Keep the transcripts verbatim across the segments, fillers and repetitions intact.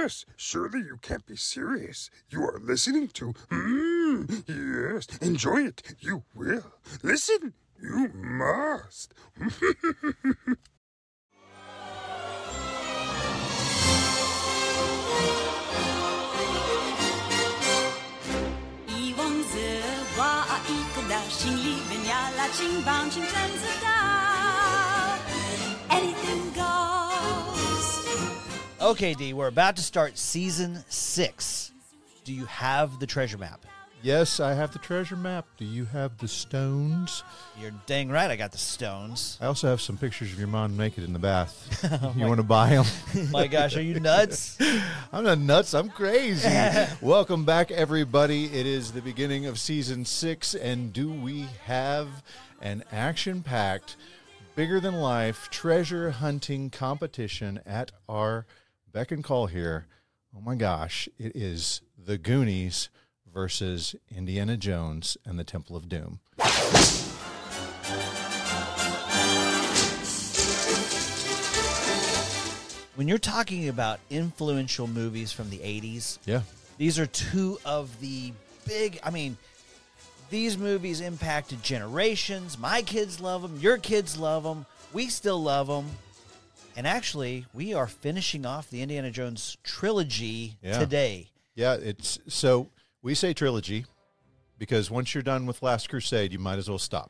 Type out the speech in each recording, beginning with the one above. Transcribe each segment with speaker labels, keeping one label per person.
Speaker 1: Yes, surely you can't be serious. You are listening to, mmm, yes, enjoy it. You will. Listen, you must.
Speaker 2: Anything goes.
Speaker 3: Okay, D, we're about to start season six. Do you have the treasure map?
Speaker 4: Yes, I have the treasure map. Do you have the stones?
Speaker 3: You're dang right I got the stones.
Speaker 4: I also have some pictures of your mom naked in the bath.
Speaker 3: Oh
Speaker 4: you
Speaker 3: my-
Speaker 4: want to buy them?
Speaker 3: My gosh, are you nuts?
Speaker 4: I'm not nuts. I'm crazy. Welcome back, everybody. It is the beginning of season six, and do we have an action-packed, bigger-than-life treasure hunting competition at our beck and call here? Oh, my gosh. It is The Goonies versus Indiana Jones and the Temple of Doom.
Speaker 3: When you're talking about influential movies from the eighties,
Speaker 4: Yeah.
Speaker 3: these are two of the big, I mean, these movies impacted generations. My kids love them. Your kids love them. We still love them. And actually, we are finishing off the Indiana Jones trilogy
Speaker 4: Yeah.
Speaker 3: today.
Speaker 4: Yeah, it's so we say trilogy because once you're done with Last Crusade, you might as well stop.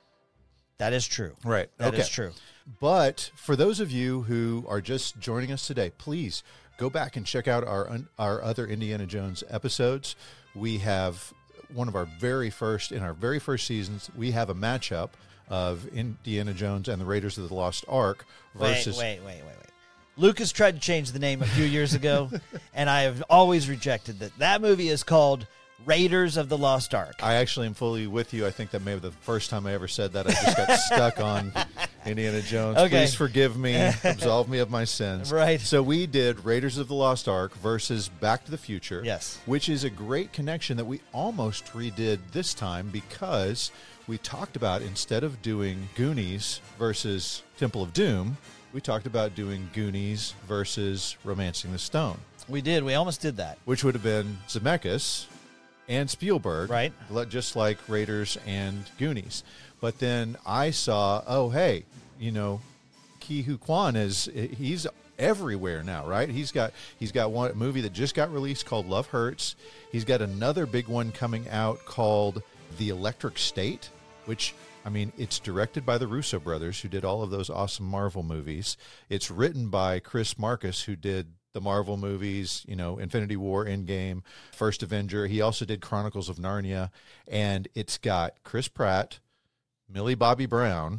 Speaker 3: That is true.
Speaker 4: Right.
Speaker 3: That
Speaker 4: okay.
Speaker 3: is true.
Speaker 4: But for those of you who are just joining us today, please go back and check out our our other Indiana Jones episodes. We have one of our very first, in our very first seasons, we have a matchup of Indiana Jones and the Raiders of the Lost Ark versus...
Speaker 3: Wait, wait, wait, wait, wait. Lucas tried to change the name a few years ago, and I have always rejected that. That movie is called Raiders of the Lost Ark.
Speaker 4: I actually am fully with you. I think that may be the first time I ever said that. I just got stuck on Indiana Jones.
Speaker 3: Okay.
Speaker 4: Please forgive me. Absolve me of my sins.
Speaker 3: Right.
Speaker 4: So we did Raiders of the Lost Ark versus Back to the Future.
Speaker 3: Yes.
Speaker 4: Which is a great connection that we almost redid this time because we talked about, instead of doing Goonies versus Temple of Doom, we talked about doing Goonies versus Romancing the Stone,
Speaker 3: We did. We almost did that.
Speaker 4: which would have been Zemeckis and Spielberg,
Speaker 3: Right.
Speaker 4: le- just like Raiders and Goonies. But then I saw, oh, hey, you know, Ke Huy Quan is, he's everywhere now, right? He's got he's got one a movie that just got released called Love Hurts. He's got another big one coming out called The Electric State, which, I mean, it's directed by the Russo brothers, who did all of those awesome Marvel movies. It's written by Chris Marcus, who did the Marvel movies, you know, Infinity War, Endgame, First Avenger. He also did Chronicles of Narnia. And it's got Chris Pratt, Millie Bobby Brown,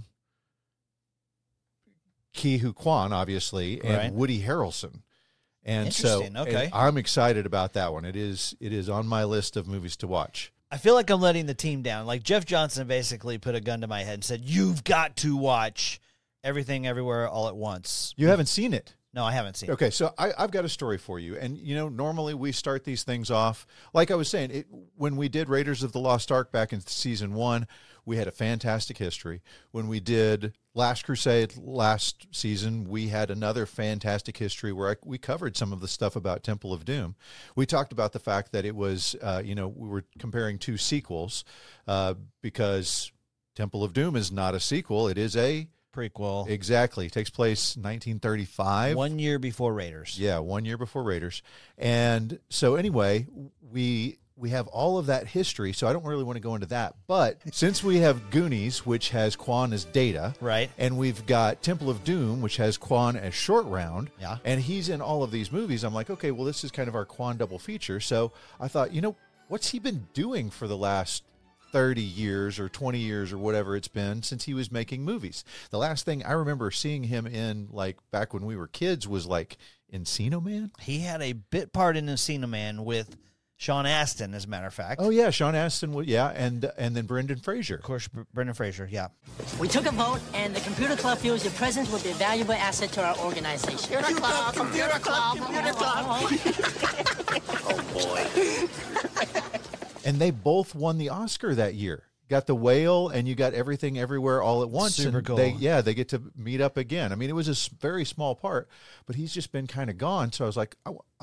Speaker 4: Ke Huy Quan, obviously, and
Speaker 3: Right.
Speaker 4: Woody Harrelson. And so
Speaker 3: Interesting, okay.
Speaker 4: and I'm excited about that one. It is it is on my list of movies to watch.
Speaker 3: I feel like I'm letting the team down. Like Jeff Johnson basically put a gun to my head and said, "You've got to watch Everything Everywhere All at Once."
Speaker 4: You haven't seen it.
Speaker 3: No, I haven't seen it.
Speaker 4: Okay, so I, I've got a story for you. And, you know, normally we start these things off, like I was saying, it, when we did Raiders of the Lost Ark back in season one, we had a fantastic history. When we did Last Crusade last season, we had another fantastic history where I, we covered some of the stuff about Temple of Doom. We talked about the fact that it was, uh, you know, we were comparing two sequels uh, because Temple of Doom is not a sequel. It is a
Speaker 3: Prequel.
Speaker 4: Exactly. It takes place nineteen thirty-five.
Speaker 3: One year before Raiders.
Speaker 4: Yeah, one year before Raiders. And so anyway, we we have all of that history, so I don't really want to go into that. But since we have Goonies, which has Quan as Data,
Speaker 3: Right.
Speaker 4: and we've got Temple of Doom, which has Quan as Short Round,
Speaker 3: Yeah.
Speaker 4: and he's in all of these movies, I'm like, okay, well, this is kind of our Quan double feature. So I thought, you know, what's he been doing for the last thirty years or twenty years or whatever it's been since he was making movies? The last thing I remember seeing him in, like back when we were kids, was like Encino Man.
Speaker 3: He had a bit part in Encino Man with Sean Astin, as a matter of fact.
Speaker 4: Oh yeah, Sean Astin. would- Yeah, and and then Brendan Fraser.
Speaker 3: Of course, Br- Brendan Fraser, yeah.
Speaker 5: We took a vote, and the computer club feels your presence will be a valuable asset to our organization.
Speaker 6: Computer club, computer club, computer club. Oh, boy.
Speaker 4: And they both won the Oscar that year. Got the Whale, and you got Everything Everywhere All at Once.
Speaker 3: Super
Speaker 4: and
Speaker 3: cool.
Speaker 4: They, yeah, they get to meet up again. I mean, it was a s- very small part, but he's just been kind of gone. So I was like, I, w-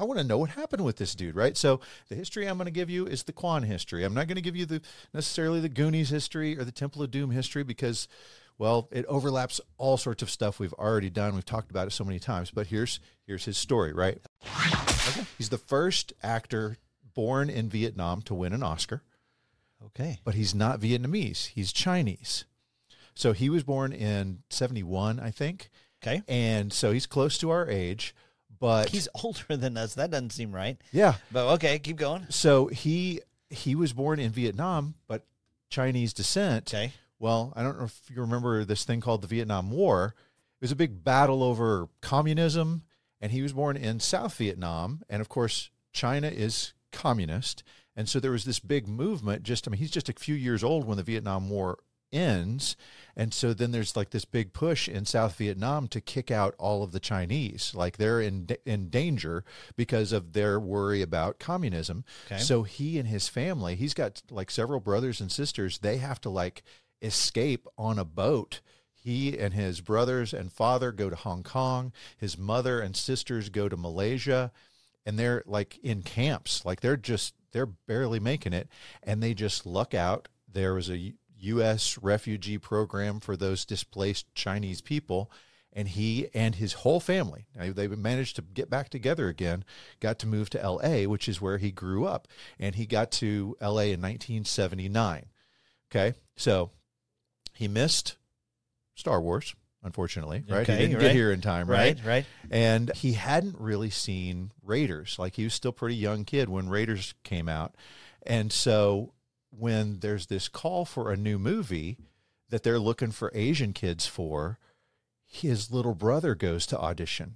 Speaker 4: I want to know what happened with this dude, right? So the history I'm going to give you is the Kwan history. I'm not going to give you the necessarily the Goonies history or the Temple of Doom history because, well, it overlaps all sorts of stuff we've already done. We've talked about it so many times. But here's here's his story, right? Okay. He's the first actor born in Vietnam to win an Oscar.
Speaker 3: Okay.
Speaker 4: But he's not Vietnamese. He's Chinese. So he was born in seventy-one, I think.
Speaker 3: Okay.
Speaker 4: And so he's close to our age, but
Speaker 3: He's older than us. That doesn't seem right.
Speaker 4: yeah.
Speaker 3: But okay, keep going.
Speaker 4: So he he was born in Vietnam, but Chinese descent.
Speaker 3: Okay.
Speaker 4: Well, I don't know if you remember this thing called the Vietnam War. It was a big battle over communism, and he was born in South Vietnam, and of course, China is communist. And so there was this big movement. Just, I mean, he's just a few years old when the Vietnam War ends. And so then there's like this big push in South Vietnam to kick out all of the Chinese. Like they're in in danger because of their worry about communism.
Speaker 3: Okay.
Speaker 4: So he and his family, he's got like several brothers and sisters. They have to like escape on a boat. He and his brothers and father go to Hong Kong. His mother and sisters go to Malaysia. And they're like in camps. Like they're just, they're barely making it. And they just luck out. There was a U S refugee program for those displaced Chinese people. And he and his whole family, they managed to get back together again, got to move to L A, which is where he grew up. And he got to L A in nineteen seventy-nine. Okay. So he missed Star Wars, unfortunately, right?
Speaker 3: Okay,
Speaker 4: he didn't
Speaker 3: right.
Speaker 4: get here in time, right?
Speaker 3: Right, right.
Speaker 4: And he hadn't really seen Raiders. Like he was still a pretty young kid when Raiders came out. And so when there's this call for a new movie that they're looking for Asian kids for, his little brother goes to audition.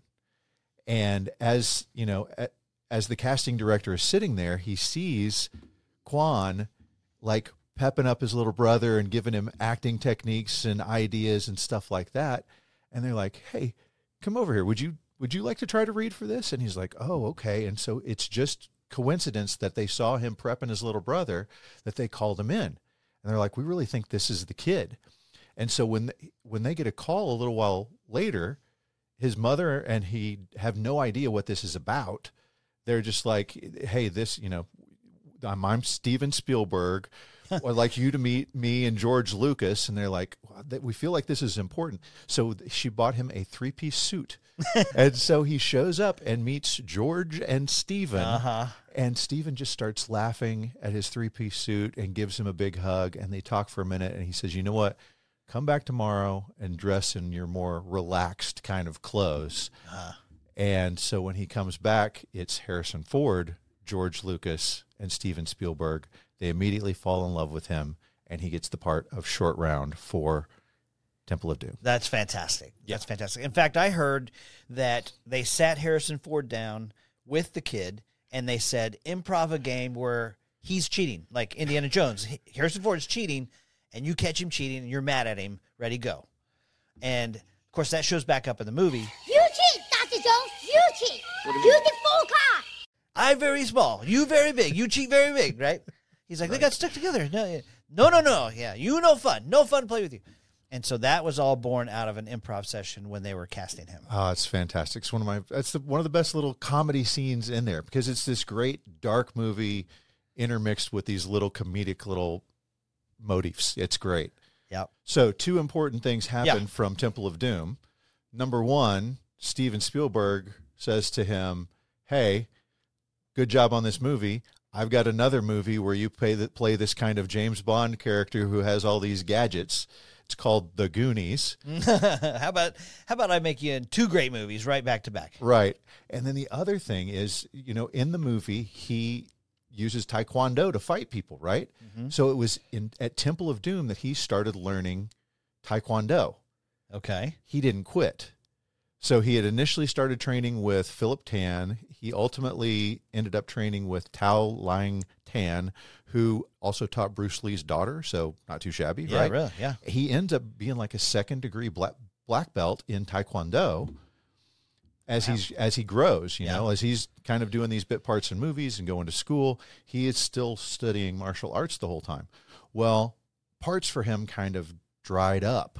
Speaker 4: And as, you know, as the casting director is sitting there, he sees Kwan like pepping up his little brother and giving him acting techniques and ideas and stuff like that. And they're like, hey, come over here. Would you, would you like to try to read for this? And he's like, oh, okay. And so it's just coincidence that they saw him prepping his little brother that they called him in. And they're like, we really think this is the kid. And so when, when they get a call a little while later, his mother and he have no idea what this is about. They're just like, hey, this, you know, I'm, I'm Steven Spielberg. I'd like you to meet me and George Lucas. And they're like, well, we feel like this is important. So she bought him a three-piece suit. And so he shows up and meets George and Steven.
Speaker 3: Uh-huh.
Speaker 4: And Steven just starts laughing at his three-piece suit and gives him a big hug. And they talk for a minute. And he says, you know what? Come back tomorrow and dress in your more relaxed kind of clothes. Uh. And so when he comes back, it's Harrison Ford, George Lucas, and Steven Spielberg. They immediately fall in love with him, and he gets the part of Short Round for Temple of Doom.
Speaker 3: That's fantastic. That's fantastic. In fact, I heard that they sat Harrison Ford down with the kid, and they said, improv a game where he's cheating, like Indiana Jones. Harrison Ford's cheating, and you catch him cheating, and you're mad at him. Ready, go. And, of course, that shows back up in the movie.
Speaker 7: You cheat, Doctor Jones. You cheat. You the full car.
Speaker 3: I very small. You very big. You cheat very big, right? He's like, right. They got stuck together. No, no, no, no. Yeah, you no fun. No fun to play with you. And so that was all born out of an improv session when they were casting him.
Speaker 4: Oh, it's fantastic. It's one of my, that's the, one of the best little comedy scenes in there because it's this great dark movie intermixed with these little comedic little motifs. It's great.
Speaker 3: Yep.
Speaker 4: So two important things happen
Speaker 3: Yeah.
Speaker 4: from Temple of Doom. Number one, Steven Spielberg says to him, hey, good job on this movie. I've got another movie where you play, the, play this kind of James Bond character who has all these gadgets. It's called The Goonies.
Speaker 3: how about how about I make you in two great movies right back to back?
Speaker 4: Right. And then the other thing is, you know, in the movie, he uses Taekwondo to fight people, right? Mm-hmm. So it was in at Temple of Doom that he started learning Taekwondo.
Speaker 3: Okay.
Speaker 4: He didn't quit. So he had initially started training with Philip Tan. He ultimately ended up training with Tao Lang Tan, who also taught Bruce Lee's daughter, so not too shabby,
Speaker 3: yeah,
Speaker 4: right?
Speaker 3: Really, yeah.
Speaker 4: He ends up being like a second degree black, black belt in Taekwondo as wow. he's as he grows, you yeah. know, as he's kind of doing these bit parts in movies and going to school, he is still studying martial arts the whole time. Well, parts for him kind of dried up.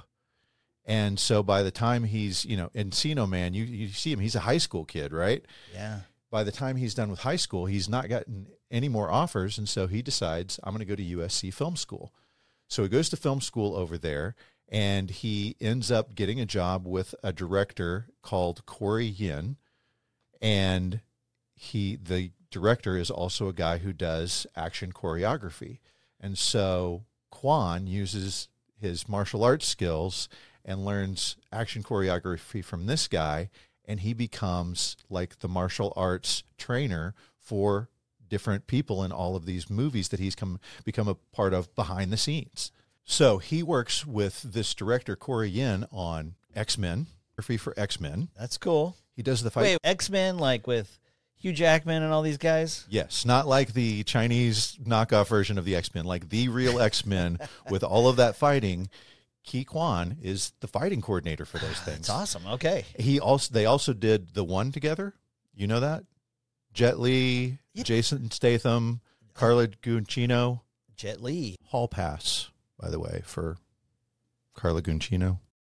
Speaker 4: And so by the time he's, you know, Encino Man, you, you see him, he's a high school kid, right?
Speaker 3: Yeah.
Speaker 4: by the time he's done with high school, he's not gotten any more offers. And so he decides, I'm going to go to U S C Film School. So he goes to film school over there, and he ends up getting a job with a director called Corey Yin. And he, the director is also a guy who does action choreography. And so Kwan uses his martial arts skills and learns action choreography from this guy, and he becomes like the martial arts trainer for different people in all of these movies that he's come become a part of behind the scenes. So he works with this director, Corey Yin, on X-Men, choreography for X-Men.
Speaker 3: That's cool.
Speaker 4: He does the fight.
Speaker 3: Wait, X-Men, like with Hugh Jackman and all these guys?
Speaker 4: Yes, not like the Chinese knockoff version of the X-Men, like the real X-Men with all of that fighting. Ke Quan is the fighting coordinator for those things.
Speaker 3: That's awesome. Okay.
Speaker 4: He also they also did The One together. You know that? Jet Li,
Speaker 3: Yep.
Speaker 4: Jason Statham, Carla Gugino.
Speaker 3: Jet Li.
Speaker 4: Hall pass, by the way, for Carla Gugino.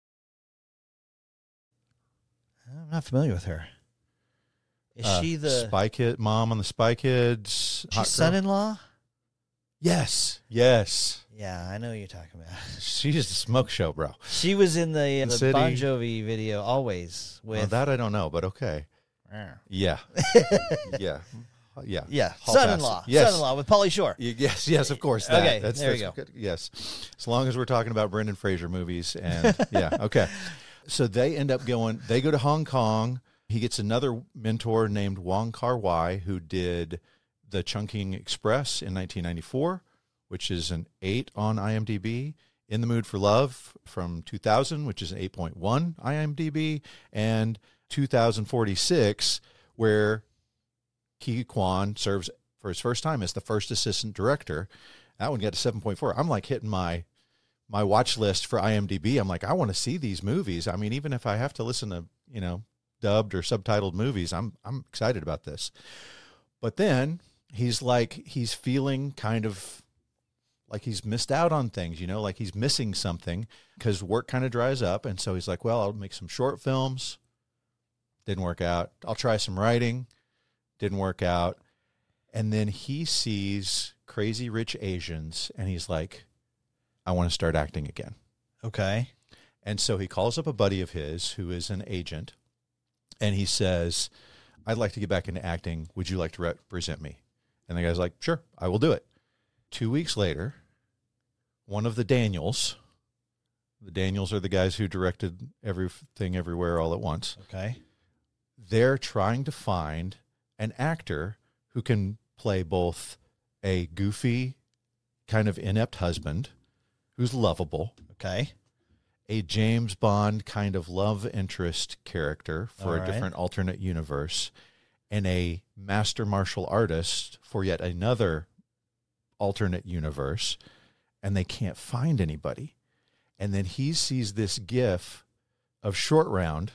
Speaker 3: I'm not familiar with her. Is
Speaker 4: Uh,
Speaker 3: she the
Speaker 4: Spy Kid mom on the Spy Kids? Hot
Speaker 3: she's
Speaker 4: Girl?
Speaker 3: son-in-law?
Speaker 4: Yes, yes.
Speaker 3: Yeah, I know who you're talking about.
Speaker 4: She's a smoke show, bro.
Speaker 3: She was in the,
Speaker 4: Sin
Speaker 3: the
Speaker 4: City.
Speaker 3: Bon Jovi video, Always. With
Speaker 4: Well, that I don't know, but okay. Yeah, yeah, yeah.
Speaker 3: yeah,
Speaker 4: Hall
Speaker 3: son-in-law.
Speaker 4: pass. Yes.
Speaker 3: Son-in-law with Pauly Shore.
Speaker 4: Y- Yes, yes, of course. That.
Speaker 3: Okay,
Speaker 4: that's,
Speaker 3: there we
Speaker 4: that's
Speaker 3: go.
Speaker 4: good. Yes, as long as we're talking about Brendan Fraser movies, and yeah, okay. So they end up going. They go to Hong Kong. He gets another mentor named Wong Kar-wai, who did the Chungking Express in nineteen ninety-four, which is an eight on IMDb. In the Mood for Love from two thousand, which is an eight point one IMDb, and two thousand forty-six, where Ke Quan serves for his first time as the first assistant director. That one got to seven point four. I'm like hitting my my watch list for IMDb. I'm like, I want to see these movies. I mean, even if I have to listen to, you know, dubbed or subtitled movies, I'm I'm excited about this. But then he's like, he's feeling kind of like he's missed out on things, you know, like he's missing something because work kind of dries up. And so he's like, well, I'll make some short films. Didn't work out. I'll try some writing. Didn't work out. And then he sees Crazy Rich Asians, and he's like, I want to start acting again.
Speaker 3: Okay.
Speaker 4: And so he calls up a buddy of his who is an agent, and he says, I'd like to get back into acting. Would you like to represent me? And the guy's like, sure, I will do it. Two weeks later, one of the Daniels, the Daniels are the guys who directed Everything Everywhere All at Once.
Speaker 3: Okay.
Speaker 4: They're trying to find an actor who can play both a goofy, kind of inept husband who's lovable,
Speaker 3: Okay.
Speaker 4: a James Bond kind of love interest character for
Speaker 3: All
Speaker 4: a
Speaker 3: right.
Speaker 4: different alternate universe, and a master martial artist for yet another alternate universe, and they can't find anybody. And then he sees this gif of Short Round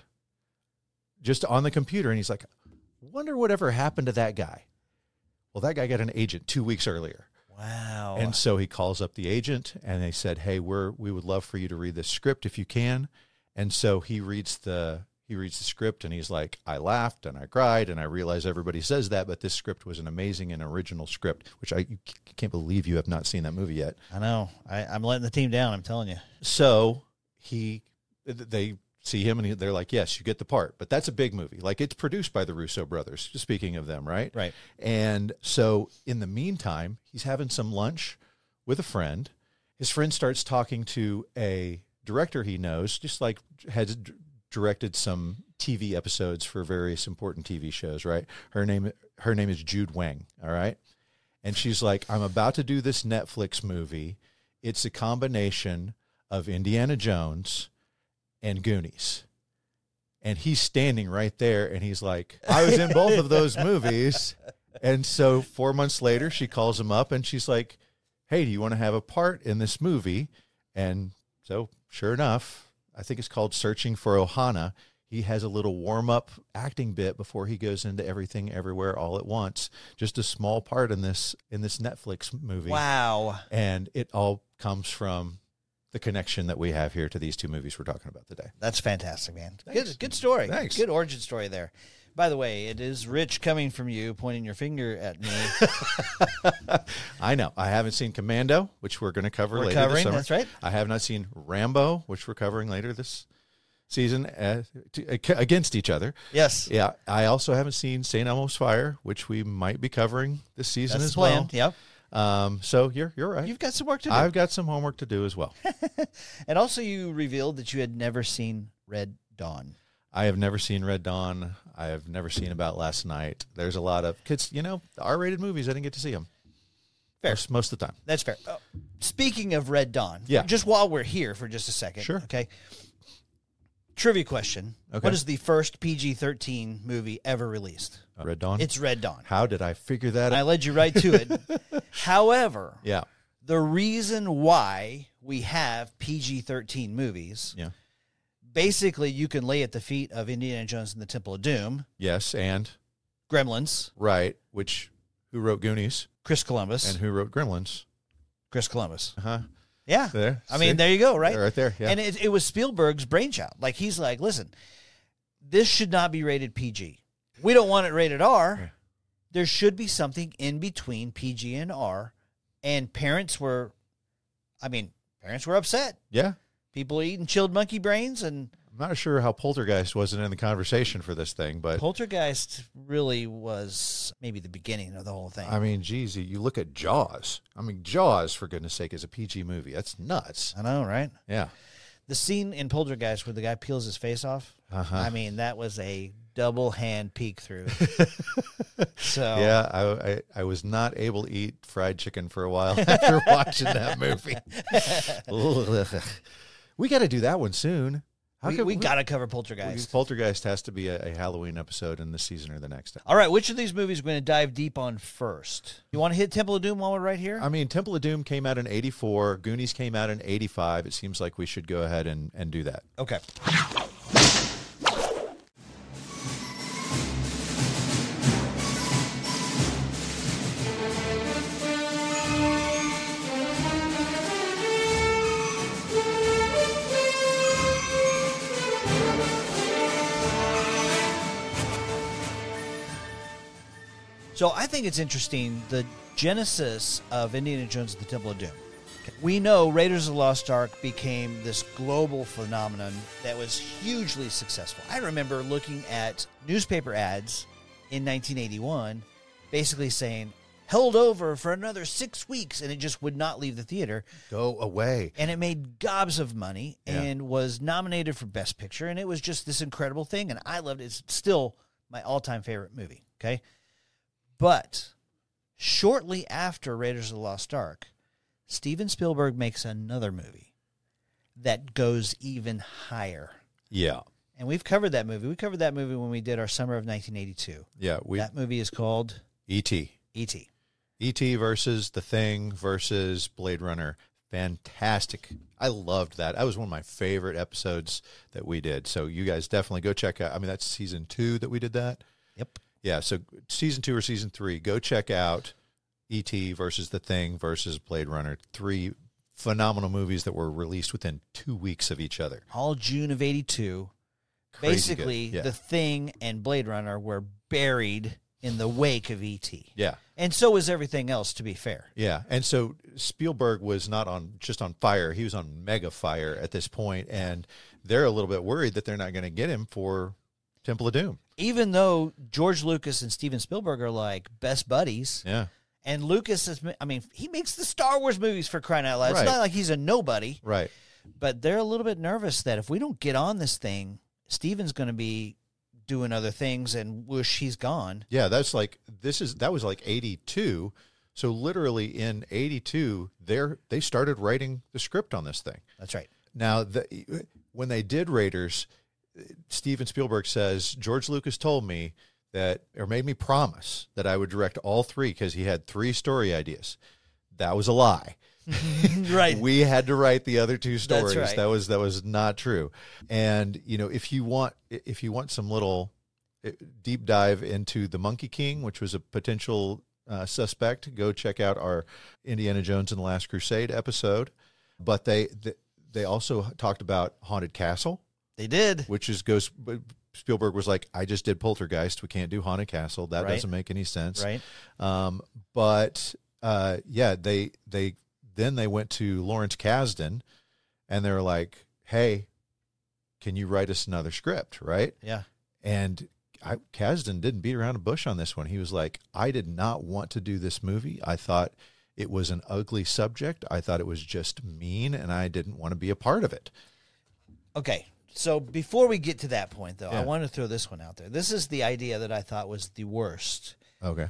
Speaker 4: just on the computer, and he's like, wonder whatever happened to that guy. Well, that guy got an agent two weeks earlier.
Speaker 3: Wow.
Speaker 4: And so he calls up the agent, and they said, hey, we're we would love for you to read this script if you can. And so he reads the he reads the script, and he's like, I laughed and I cried, and I realize everybody says that, but this script was an amazing and original script, which I you can't believe you have not seen that movie yet.
Speaker 3: I know. I, I'm letting the team down, I'm telling you.
Speaker 4: So he they see him, and he, they're like, yes, you get the part. But that's a big movie. Like, it's produced by the Russo brothers, speaking of them, right?
Speaker 3: Right.
Speaker 4: And so in the meantime, he's having some lunch with a friend. His friend starts talking to a director he knows, just like has d- directed some T V episodes for various important T V shows, right? Her name her name is Jude Wang, all right? And she's like, I'm about to do this Netflix movie. It's a combination of Indiana Jones and Goonies. And he's standing right there, and he's like, I was in both of those movies. And so four months later, she calls him up, and she's like, hey, do you want to have a part in this movie? And so sure enough, I think it's called Searching for Ohana. He has a little warm-up acting bit before he goes into Everything Everywhere All at Once. Just a small part in this in this Netflix movie.
Speaker 3: Wow.
Speaker 4: And it all comes from the connection that we have here to these two movies we're talking about today.
Speaker 3: That's fantastic, man.
Speaker 4: Thanks.
Speaker 3: Good good story.
Speaker 4: Thanks.
Speaker 3: Good origin story there. By the way, it is rich coming from you, pointing your finger at me.
Speaker 4: I know. I haven't seen Commando, which we're going to cover
Speaker 3: We're
Speaker 4: later
Speaker 3: covering,
Speaker 4: this summer.
Speaker 3: that's right.
Speaker 4: I have not seen Rambo, which we're covering later this season, uh, to, uh, against each other.
Speaker 3: Yes.
Speaker 4: Yeah. I also haven't seen Saint Elmo's Fire, which we might be covering this season
Speaker 3: That's
Speaker 4: as
Speaker 3: the plan.
Speaker 4: well.
Speaker 3: Yep.
Speaker 4: Um, so you're you're right.
Speaker 3: You've got some work to do.
Speaker 4: I've got some homework to do as well.
Speaker 3: And also you revealed that you had never seen Red Dawn.
Speaker 4: I have never seen Red Dawn. I have never seen About Last Night. There's a lot of kids, you know, the R-rated movies. I didn't get to see them.
Speaker 3: Fair.
Speaker 4: Most, most of the time.
Speaker 3: That's fair. Oh, speaking of Red Dawn,
Speaker 4: Yeah.
Speaker 3: just while we're here for just a second.
Speaker 4: Sure.
Speaker 3: Okay. Trivia question.
Speaker 4: Okay.
Speaker 3: What is the first P G thirteen movie ever released?
Speaker 4: Red Dawn.
Speaker 3: It's Red Dawn.
Speaker 4: How did I figure that
Speaker 3: I
Speaker 4: out?
Speaker 3: led you right to it. However,
Speaker 4: Yeah.
Speaker 3: the reason why we have P G thirteen movies,
Speaker 4: Yeah.
Speaker 3: basically you can lay at the feet of Indiana Jones and the Temple of Doom,
Speaker 4: Yes, and
Speaker 3: Gremlins,
Speaker 4: right, which who wrote Goonies
Speaker 3: Chris Columbus,
Speaker 4: and who wrote Gremlins?
Speaker 3: Chris Columbus.
Speaker 4: Uh huh.
Speaker 3: Yeah.
Speaker 4: There.
Speaker 3: I mean,
Speaker 4: See?
Speaker 3: there you go, right?
Speaker 4: Right there. Yeah.
Speaker 3: And it, it was Spielberg's brainchild. Like, he's like, listen, this should not be rated P G. We don't want it rated R.
Speaker 4: Yeah.
Speaker 3: There should be something in between P G and R. And parents were, I mean, parents were upset.
Speaker 4: yeah.
Speaker 3: People are eating chilled monkey brains, and
Speaker 4: I'm not sure how Poltergeist wasn't in the conversation for this thing, but
Speaker 3: Poltergeist really was maybe the beginning of the whole thing.
Speaker 4: I mean, geez, you look at Jaws. I mean, Jaws, for goodness sake, is a P G movie. That's nuts.
Speaker 3: I know, right?
Speaker 4: Yeah.
Speaker 3: The scene in Poltergeist where the guy peels his face off,
Speaker 4: Uh-huh.
Speaker 3: I mean, that was a double hand peek through. So
Speaker 4: Yeah, I, I I was not able to eat fried chicken for a while after watching that movie. Ugh. We got to do that one soon. How
Speaker 3: we,
Speaker 4: could
Speaker 3: we got to cover Poltergeist.
Speaker 4: Poltergeist has to be a, a Halloween episode in this season or the next.
Speaker 3: All right, which of these movies are we going to dive deep on first? You want to hit Temple of Doom while we're right here?
Speaker 4: I mean, Temple of Doom came out in eighty-four. Goonies came out in eighty-five. It seems like we should go ahead and, and do that.
Speaker 3: Okay. So I think it's interesting, the genesis of Indiana Jones and the Temple of Doom. We know Raiders of the Lost Ark became this global phenomenon that was hugely successful. I remember looking at newspaper ads in nineteen eighty-one basically saying, held over for another six weeks, and it just would not leave the theater.
Speaker 4: Go away.
Speaker 3: And it made gobs of money
Speaker 4: Yeah.
Speaker 3: and was nominated for Best Picture, and it was just this incredible thing, and I loved it. It's still my all-time favorite movie, okay? But shortly after Raiders of the Lost Ark, Steven Spielberg makes another movie that goes even higher.
Speaker 4: Yeah.
Speaker 3: And we've covered that movie. We covered that movie when we did our summer of nineteen eighty-two.
Speaker 4: Yeah. We
Speaker 3: That movie is called
Speaker 4: E T
Speaker 3: E T
Speaker 4: E T versus The Thing versus Blade Runner. Fantastic. I loved that. That was one of my favorite episodes that we did. So you guys definitely go check out. I mean, that's season two that we did that.
Speaker 3: Yep.
Speaker 4: Yeah. So season two or season three, go check out E T versus The Thing versus Blade Runner. Three phenomenal movies that were released within two weeks of each other.
Speaker 3: All June of eighty-two.
Speaker 4: Crazy
Speaker 3: Basically,
Speaker 4: good. Yeah.
Speaker 3: The Thing and Blade Runner were buried in the wake of E T.
Speaker 4: Yeah.
Speaker 3: And so was everything else, to be fair.
Speaker 4: Yeah, and so Spielberg was not on just on fire; he was on mega fire at this point, and they're a little bit worried that they're not going to get him for Temple of Doom.
Speaker 3: Even though George Lucas and Steven Spielberg are like best buddies,
Speaker 4: Yeah,
Speaker 3: and Lucas is, I mean, he makes the Star Wars movies for crying out loud.
Speaker 4: Right.
Speaker 3: It's not like he's a nobody,
Speaker 4: right.
Speaker 3: but they're a little bit nervous that if we don't get on this thing, Steven's going to be doing other things and whoosh, he's gone.
Speaker 4: Yeah, that's like this is that was like eighty-two. So literally in eighty-two, they they started writing the script on this thing.
Speaker 3: That's right.
Speaker 4: Now, the, when they did Raiders, Steven Spielberg says, George Lucas told me that, or made me promise that I would direct all three because he had three story ideas. That was a lie.
Speaker 3: Right.
Speaker 4: We had to write the other two stories.
Speaker 3: right.
Speaker 4: That was that was not true. And you know, if you want if you want some little deep dive into the Monkey King, which was a potential uh, suspect, go check out our Indiana Jones and the Last Crusade episode. But they they also talked about Haunted Castle.
Speaker 3: They did.
Speaker 4: Which is goes Spielberg was like, I just did Poltergeist. We can't do Haunted Castle. That
Speaker 3: Right.
Speaker 4: doesn't make any sense.
Speaker 3: Right.
Speaker 4: Um, but uh, yeah, they they then they went to Lawrence Kasdan, and they were like, "Hey, can you write us another script?" Right?
Speaker 3: Yeah.
Speaker 4: And I, Kasdan didn't beat around the bush on this one. He was like, "I did not want to do this movie. I thought it was an ugly subject. I thought it was just mean, and I didn't want to be a part of it."
Speaker 3: Okay. So before we get to that point, though, I
Speaker 4: Yeah.
Speaker 3: want to throw this one out there. This is the idea that I thought was the worst.
Speaker 4: Okay.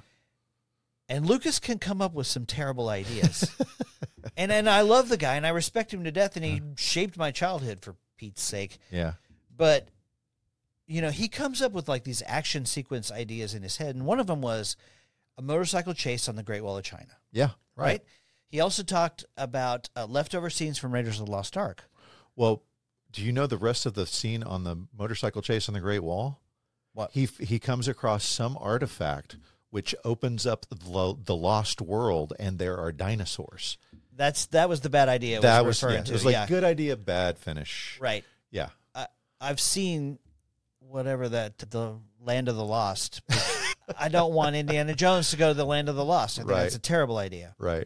Speaker 3: And Lucas can come up with some terrible ideas. and and I love the guy, and I respect him to death, and he shaped my childhood, for Pete's sake.
Speaker 4: Yeah.
Speaker 3: But, you know, he comes up with, like, these action sequence ideas in his head, and one of them was a motorcycle chase on the Great Wall of China.
Speaker 4: Yeah.
Speaker 3: Right?
Speaker 4: Right.
Speaker 3: He also talked about uh, leftover scenes from Raiders of the Lost Ark.
Speaker 4: Well, do you know the rest of the scene on the motorcycle chase on the Great Wall?
Speaker 3: What?
Speaker 4: He he comes across some artifact which opens up the, the lost world, and there are dinosaurs.
Speaker 3: That's That was the bad idea it
Speaker 4: that
Speaker 3: was
Speaker 4: was
Speaker 3: referring
Speaker 4: yeah,
Speaker 3: to.
Speaker 4: it was like
Speaker 3: yeah.
Speaker 4: good idea, bad finish.
Speaker 3: Right.
Speaker 4: Yeah.
Speaker 3: I, I've seen whatever that, the Land of the Lost. I don't want Indiana Jones to go to the Land of the Lost. I think
Speaker 4: Right.
Speaker 3: that's a terrible idea.
Speaker 4: Right.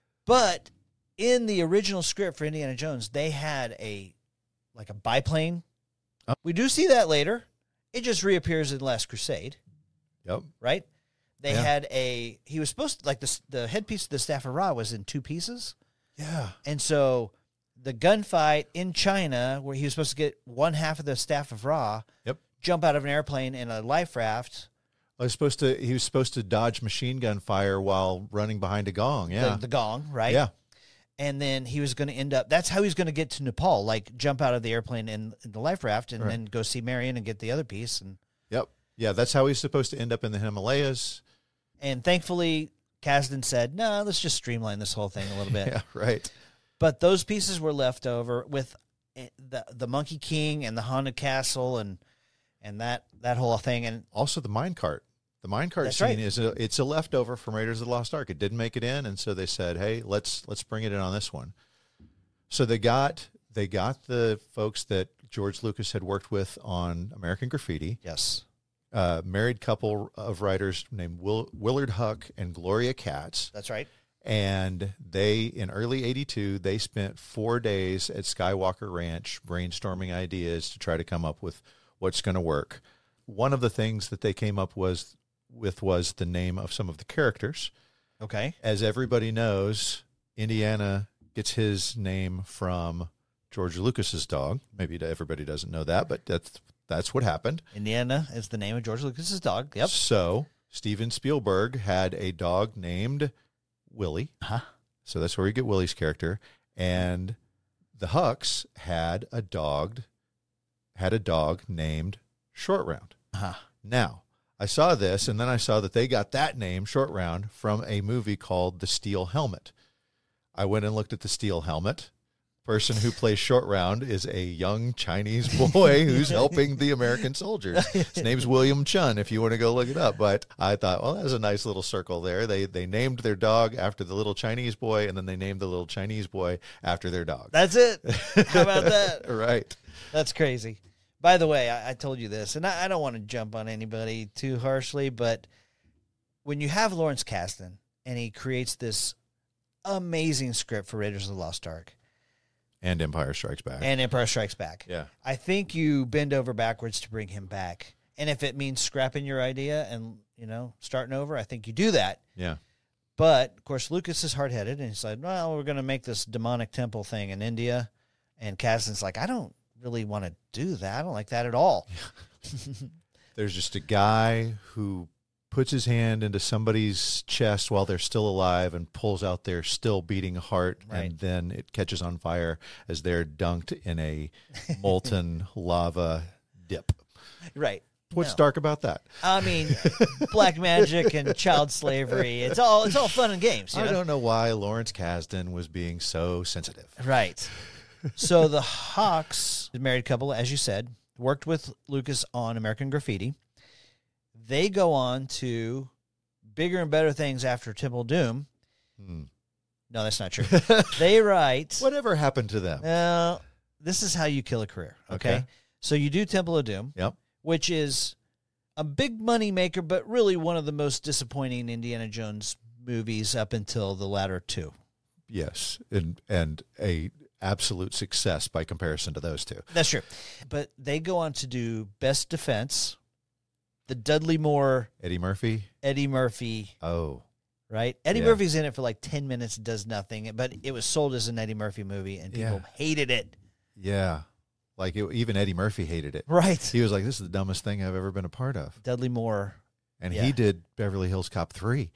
Speaker 3: But in the original script for Indiana Jones, they had a like a biplane.
Speaker 4: Oh.
Speaker 3: We do see that later. It just reappears in Last Crusade,
Speaker 4: Yep.
Speaker 3: right? They
Speaker 4: Yeah.
Speaker 3: had a he was supposed to, like the the headpiece of the Staff of Ra was in two pieces.
Speaker 4: Yeah.
Speaker 3: And so the gunfight in China, where he was supposed to get one half of the Staff of Ra,
Speaker 4: Yep.
Speaker 3: jump out of an airplane in a life raft,
Speaker 4: I was supposed to. He was supposed to dodge machine gun fire while running behind a gong. Yeah.
Speaker 3: the, the gong, right?
Speaker 4: Yeah.
Speaker 3: And then he was going to end up, that's how he was going to get to Nepal, like jump out of the airplane in, in the life raft and
Speaker 4: Right.
Speaker 3: then go see Marion and get the other piece. And
Speaker 4: Yep. Yeah. That's how he's supposed to end up in the Himalayas.
Speaker 3: and thankfully, Kasdan said, no, let's just streamline this whole thing a little bit.
Speaker 4: Yeah. Right.
Speaker 3: But those pieces were left over with the the Monkey King and the Haunted Castle and and that, that whole thing. And
Speaker 4: Also, the minecart. The minecart
Speaker 3: That's
Speaker 4: scene
Speaker 3: right.
Speaker 4: is a it's a leftover from Raiders of the Lost Ark. It didn't make it in, and so they said, "Hey, let's let's bring it in on this one." So they got they got the folks that George Lucas had worked with on American Graffiti,
Speaker 3: yes,
Speaker 4: uh, married couple of writers named Will, Willard Huck and Gloria Katz,
Speaker 3: that's right.
Speaker 4: and they in early eighty-two they spent four days at Skywalker Ranch brainstorming ideas to try to come up with what's going to work. One of the things that they came up was with was the name of some of the characters.
Speaker 3: Okay.
Speaker 4: As everybody knows, Indiana gets his name from George Lucas's dog. Maybe everybody doesn't know that, but that's that's what happened.
Speaker 3: Indiana is the name of George Lucas's dog. Yep.
Speaker 4: So Steven Spielberg had a dog named Willie.
Speaker 3: Huh?
Speaker 4: So that's where you get Willie's character. And the Hucks had a dog had a dog named Short Round.
Speaker 3: Uh-huh.
Speaker 4: Now, I saw this, and then I saw that they got that name, Short Round, from a movie called The Steel Helmet. I went and looked at The Steel Helmet. Person who plays Short Round is a young Chinese boy who's helping the American soldiers. His name's William Chun, if you want to go look it up. But I thought, well, that's a nice little circle there. They they named their dog after the little Chinese boy, and then they named the little Chinese boy after their dog.
Speaker 3: That's it. How about that?
Speaker 4: Right.
Speaker 3: That's crazy. By the way, I, I told you this, and I, I don't want to jump on anybody too harshly, but when you have Lawrence Kasdan and he creates this amazing script for Raiders of the Lost Ark
Speaker 4: And Empire Strikes Back.
Speaker 3: and Empire Strikes Back,
Speaker 4: yeah.
Speaker 3: I think you bend over backwards to bring him back. And if it means scrapping your idea and, you know, starting over, I think you do that.
Speaker 4: Yeah.
Speaker 3: But, of course, Lucas is hard-headed, and he said, well, we're going to make this demonic temple thing in India. And Kasdan's like, I don't really want to do that. I don't like that at all.
Speaker 4: There's just a guy who puts his hand into somebody's chest while they're still alive and pulls out their still beating heart,
Speaker 3: Right.
Speaker 4: and then it catches on fire as they're dunked in a molten lava dip.
Speaker 3: Right.
Speaker 4: What's
Speaker 3: No.
Speaker 4: dark about that?
Speaker 3: I mean, black magic and child slavery. It's all it's all fun and games. You
Speaker 4: I
Speaker 3: know?
Speaker 4: don't know why Lawrence Kasdan was being so sensitive.
Speaker 3: Right. So the Hawks, the married couple, as you said, worked with Lucas on American Graffiti. They go on to bigger and better things after Temple of Doom.
Speaker 4: Hmm.
Speaker 3: No, that's not true. They write.
Speaker 4: Whatever happened to them?
Speaker 3: Well, this is how you kill a career. Okay?
Speaker 4: Okay.
Speaker 3: So you do Temple of Doom,
Speaker 4: Yep.
Speaker 3: which is a big money maker, but really one of the most disappointing Indiana Jones movies up until the latter two.
Speaker 4: Yes, and and a absolute success by comparison to those two.
Speaker 3: That's true. But they go on to do Best Defense, the Dudley Moore,
Speaker 4: Eddie Murphy.
Speaker 3: Eddie Murphy,
Speaker 4: Oh,
Speaker 3: right? Eddie
Speaker 4: Yeah.
Speaker 3: Murphy's in it for like ten minutes, does nothing, but it was sold as an Eddie Murphy movie, and people
Speaker 4: Yeah.
Speaker 3: hated it.
Speaker 4: yeah. Like it, even Eddie Murphy hated it.
Speaker 3: Right.
Speaker 4: He was like, "This is the dumbest thing I've ever been a part of."
Speaker 3: Dudley Moore.
Speaker 4: And
Speaker 3: Yeah.
Speaker 4: he did Beverly Hills Cop three.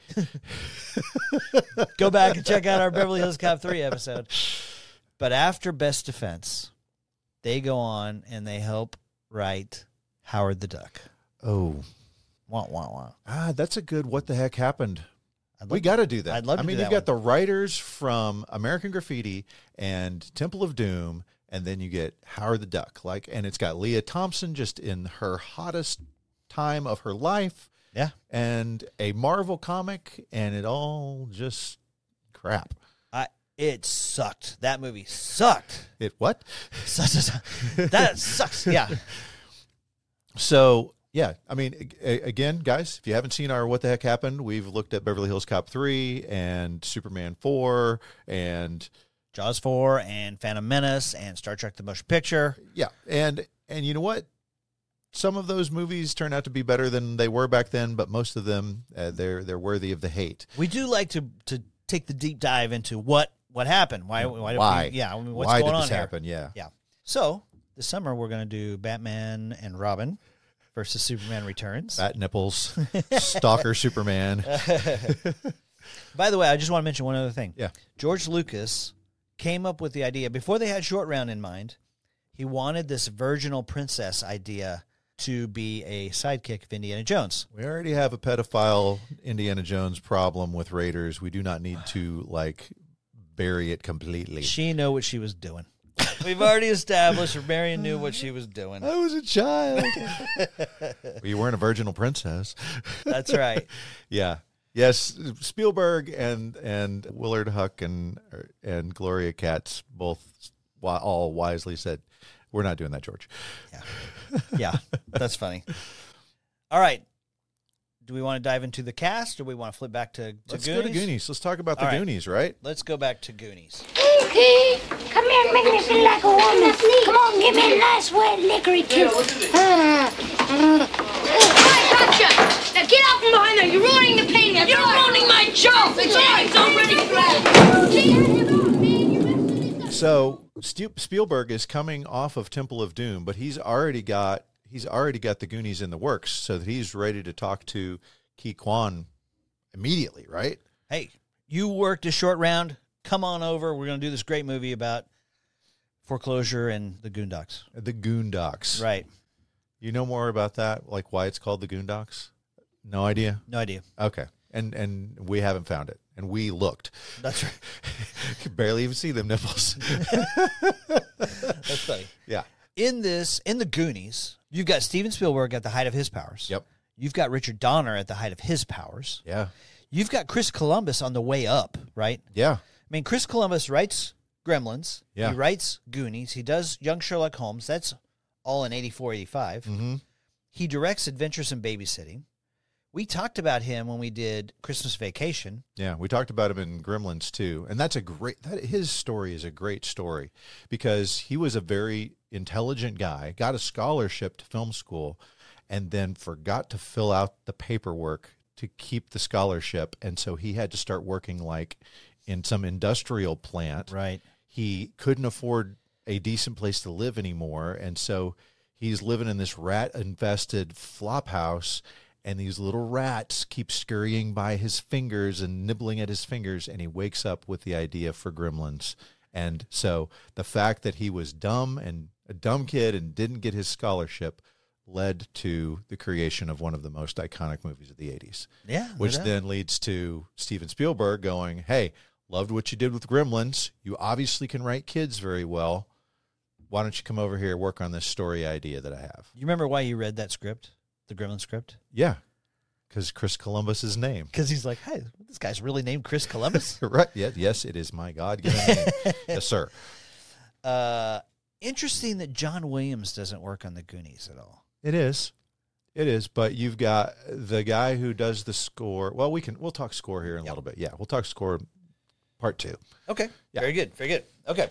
Speaker 3: Go back and check out our Beverly Hills Cop three episode. But after Best Defense, they go on and they help write Howard the Duck.
Speaker 4: Oh,
Speaker 3: Wah, wah, wah.
Speaker 4: ah, that's a good. What the heck happened?
Speaker 3: I'd
Speaker 4: We
Speaker 3: love
Speaker 4: got to do that.
Speaker 3: I'd love to
Speaker 4: I mean,
Speaker 3: do
Speaker 4: you've
Speaker 3: that
Speaker 4: got the writers from American Graffiti and Temple of Doom, and then you get Howard the Duck. Like, and it's got Leah Thompson just in her hottest time of her life,
Speaker 3: Yeah.
Speaker 4: and a Marvel comic, and it all just crap.
Speaker 3: I, it sucked. That movie sucked.
Speaker 4: It what?
Speaker 3: That sucks. Yeah.
Speaker 4: So, yeah, I mean, a- again, guys, if you haven't seen our What the Heck Happened, we've looked at Beverly Hills Cop three and Superman four and
Speaker 3: Jaws four and Phantom Menace and Star Trek the Motion Picture.
Speaker 4: yeah, and and you know what? Some of those movies turn out to be better than they were back then, but most of them uh, they're they're worthy of the hate.
Speaker 3: We do like to to take the deep dive into what what happened. Why why, did
Speaker 4: Why?
Speaker 3: We, yeah, I mean, what's
Speaker 4: Why
Speaker 3: going
Speaker 4: did
Speaker 3: on
Speaker 4: this
Speaker 3: here?
Speaker 4: happen? Yeah.
Speaker 3: Yeah. So, this summer we're going to do Batman and Robin versus Superman Returns.
Speaker 4: Fat nipples, stalker Superman.
Speaker 3: By the way, I just want to mention one other thing.
Speaker 4: Yeah.
Speaker 3: George Lucas came up with the idea before they had Short Round in mind. He wanted this virginal princess idea to be a sidekick of Indiana Jones.
Speaker 4: We already have a pedophile Indiana Jones problem with Raiders. We do not need to like bury it completely.
Speaker 3: She knew what she was doing. We've already established that Marion knew what she was doing.
Speaker 4: I was a child. Well, you weren't a virginal princess.
Speaker 3: That's right.
Speaker 4: Yeah. Yes, Spielberg and and Willard Huck and and Gloria Katz both wi- all wisely said, "We're not doing that, George."
Speaker 3: Yeah, that's funny. All right. Do we want to dive into the cast, or we want to flip back to, to
Speaker 4: Let's
Speaker 3: Goonies?
Speaker 4: go to Goonies. Let's talk about the
Speaker 3: All right.
Speaker 4: Goonies, right?
Speaker 3: Let's go back to Goonies.
Speaker 7: Okay, come here and make me feel like a woman. Come on, give me a nice wet licorice kiss. I gotcha. Now get out from behind there. You're ruining the painting. You're ruining my joke. It's already flat.
Speaker 4: So Stu- Spielberg is coming off of Temple of Doom, but he's already got he's already got the Goonies in the works, so that he's ready to talk to Ki Kwan immediately, right?
Speaker 3: Hey, you worked a Short Round. Come on over. We're going to do this great movie about foreclosure and the Goondocks.
Speaker 4: The Goondocks.
Speaker 3: Right.
Speaker 4: You know more about that, like why it's called the Goondocks? No idea?
Speaker 3: No idea.
Speaker 4: Okay. And and we haven't found it. And we looked.
Speaker 3: That's right.
Speaker 4: Could barely even see them nipples.
Speaker 3: That's funny.
Speaker 4: Yeah.
Speaker 3: In this, in the Goonies, you've got Steven Spielberg at the height of his powers.
Speaker 4: Yep.
Speaker 3: You've got Richard Donner at the height of his powers.
Speaker 4: Yeah.
Speaker 3: You've got Chris Columbus on the way up, right?
Speaker 4: Yeah.
Speaker 3: I mean, Chris Columbus writes Gremlins.
Speaker 4: Yeah.
Speaker 3: He writes Goonies. He does Young Sherlock Holmes. That's all in eighty-four, eighty-five.
Speaker 4: Mm-hmm.
Speaker 3: He directs Adventures in Babysitting. We talked about him when we did Christmas Vacation.
Speaker 4: Yeah, we talked about him in Gremlins too, and that's a great. That his story is a great story because he was a very intelligent guy, got a scholarship to film school, and then forgot to fill out the paperwork to keep the scholarship, and so he had to start working like in some industrial plant.
Speaker 3: Right.
Speaker 4: He couldn't afford a decent place to live anymore, and so he's living in this rat-infested flop house. And these little rats keep scurrying by his fingers and nibbling at his fingers, and he wakes up with the idea for Gremlins. And so the fact that he was dumb and a dumb kid and didn't get his scholarship led to the creation of one of the most iconic movies of the eighties.
Speaker 3: Yeah. no
Speaker 4: Which
Speaker 3: doubt.
Speaker 4: then leads to Steven Spielberg going, hey, loved what you did with Gremlins. You obviously can write kids very well. Why don't you come over here and work on this story idea that I have?
Speaker 3: You remember why you read that script, the Gremlin script?
Speaker 4: Yeah, because Chris Columbus's name.
Speaker 3: Because he's like, hey, this guy's really named Chris Columbus?
Speaker 4: Right. Yeah, yes, it is my God-given name. Yes, sir.
Speaker 3: uh, interesting that John Williams doesn't work on the Goonies at all.
Speaker 4: It is. It is, but you've got the guy who does the score. Well, we can we'll talk score here in a
Speaker 3: Yep.
Speaker 4: little bit. Yeah, we'll talk score part two.
Speaker 3: Okay.
Speaker 4: Yeah.
Speaker 3: Very good. Very good. Okay.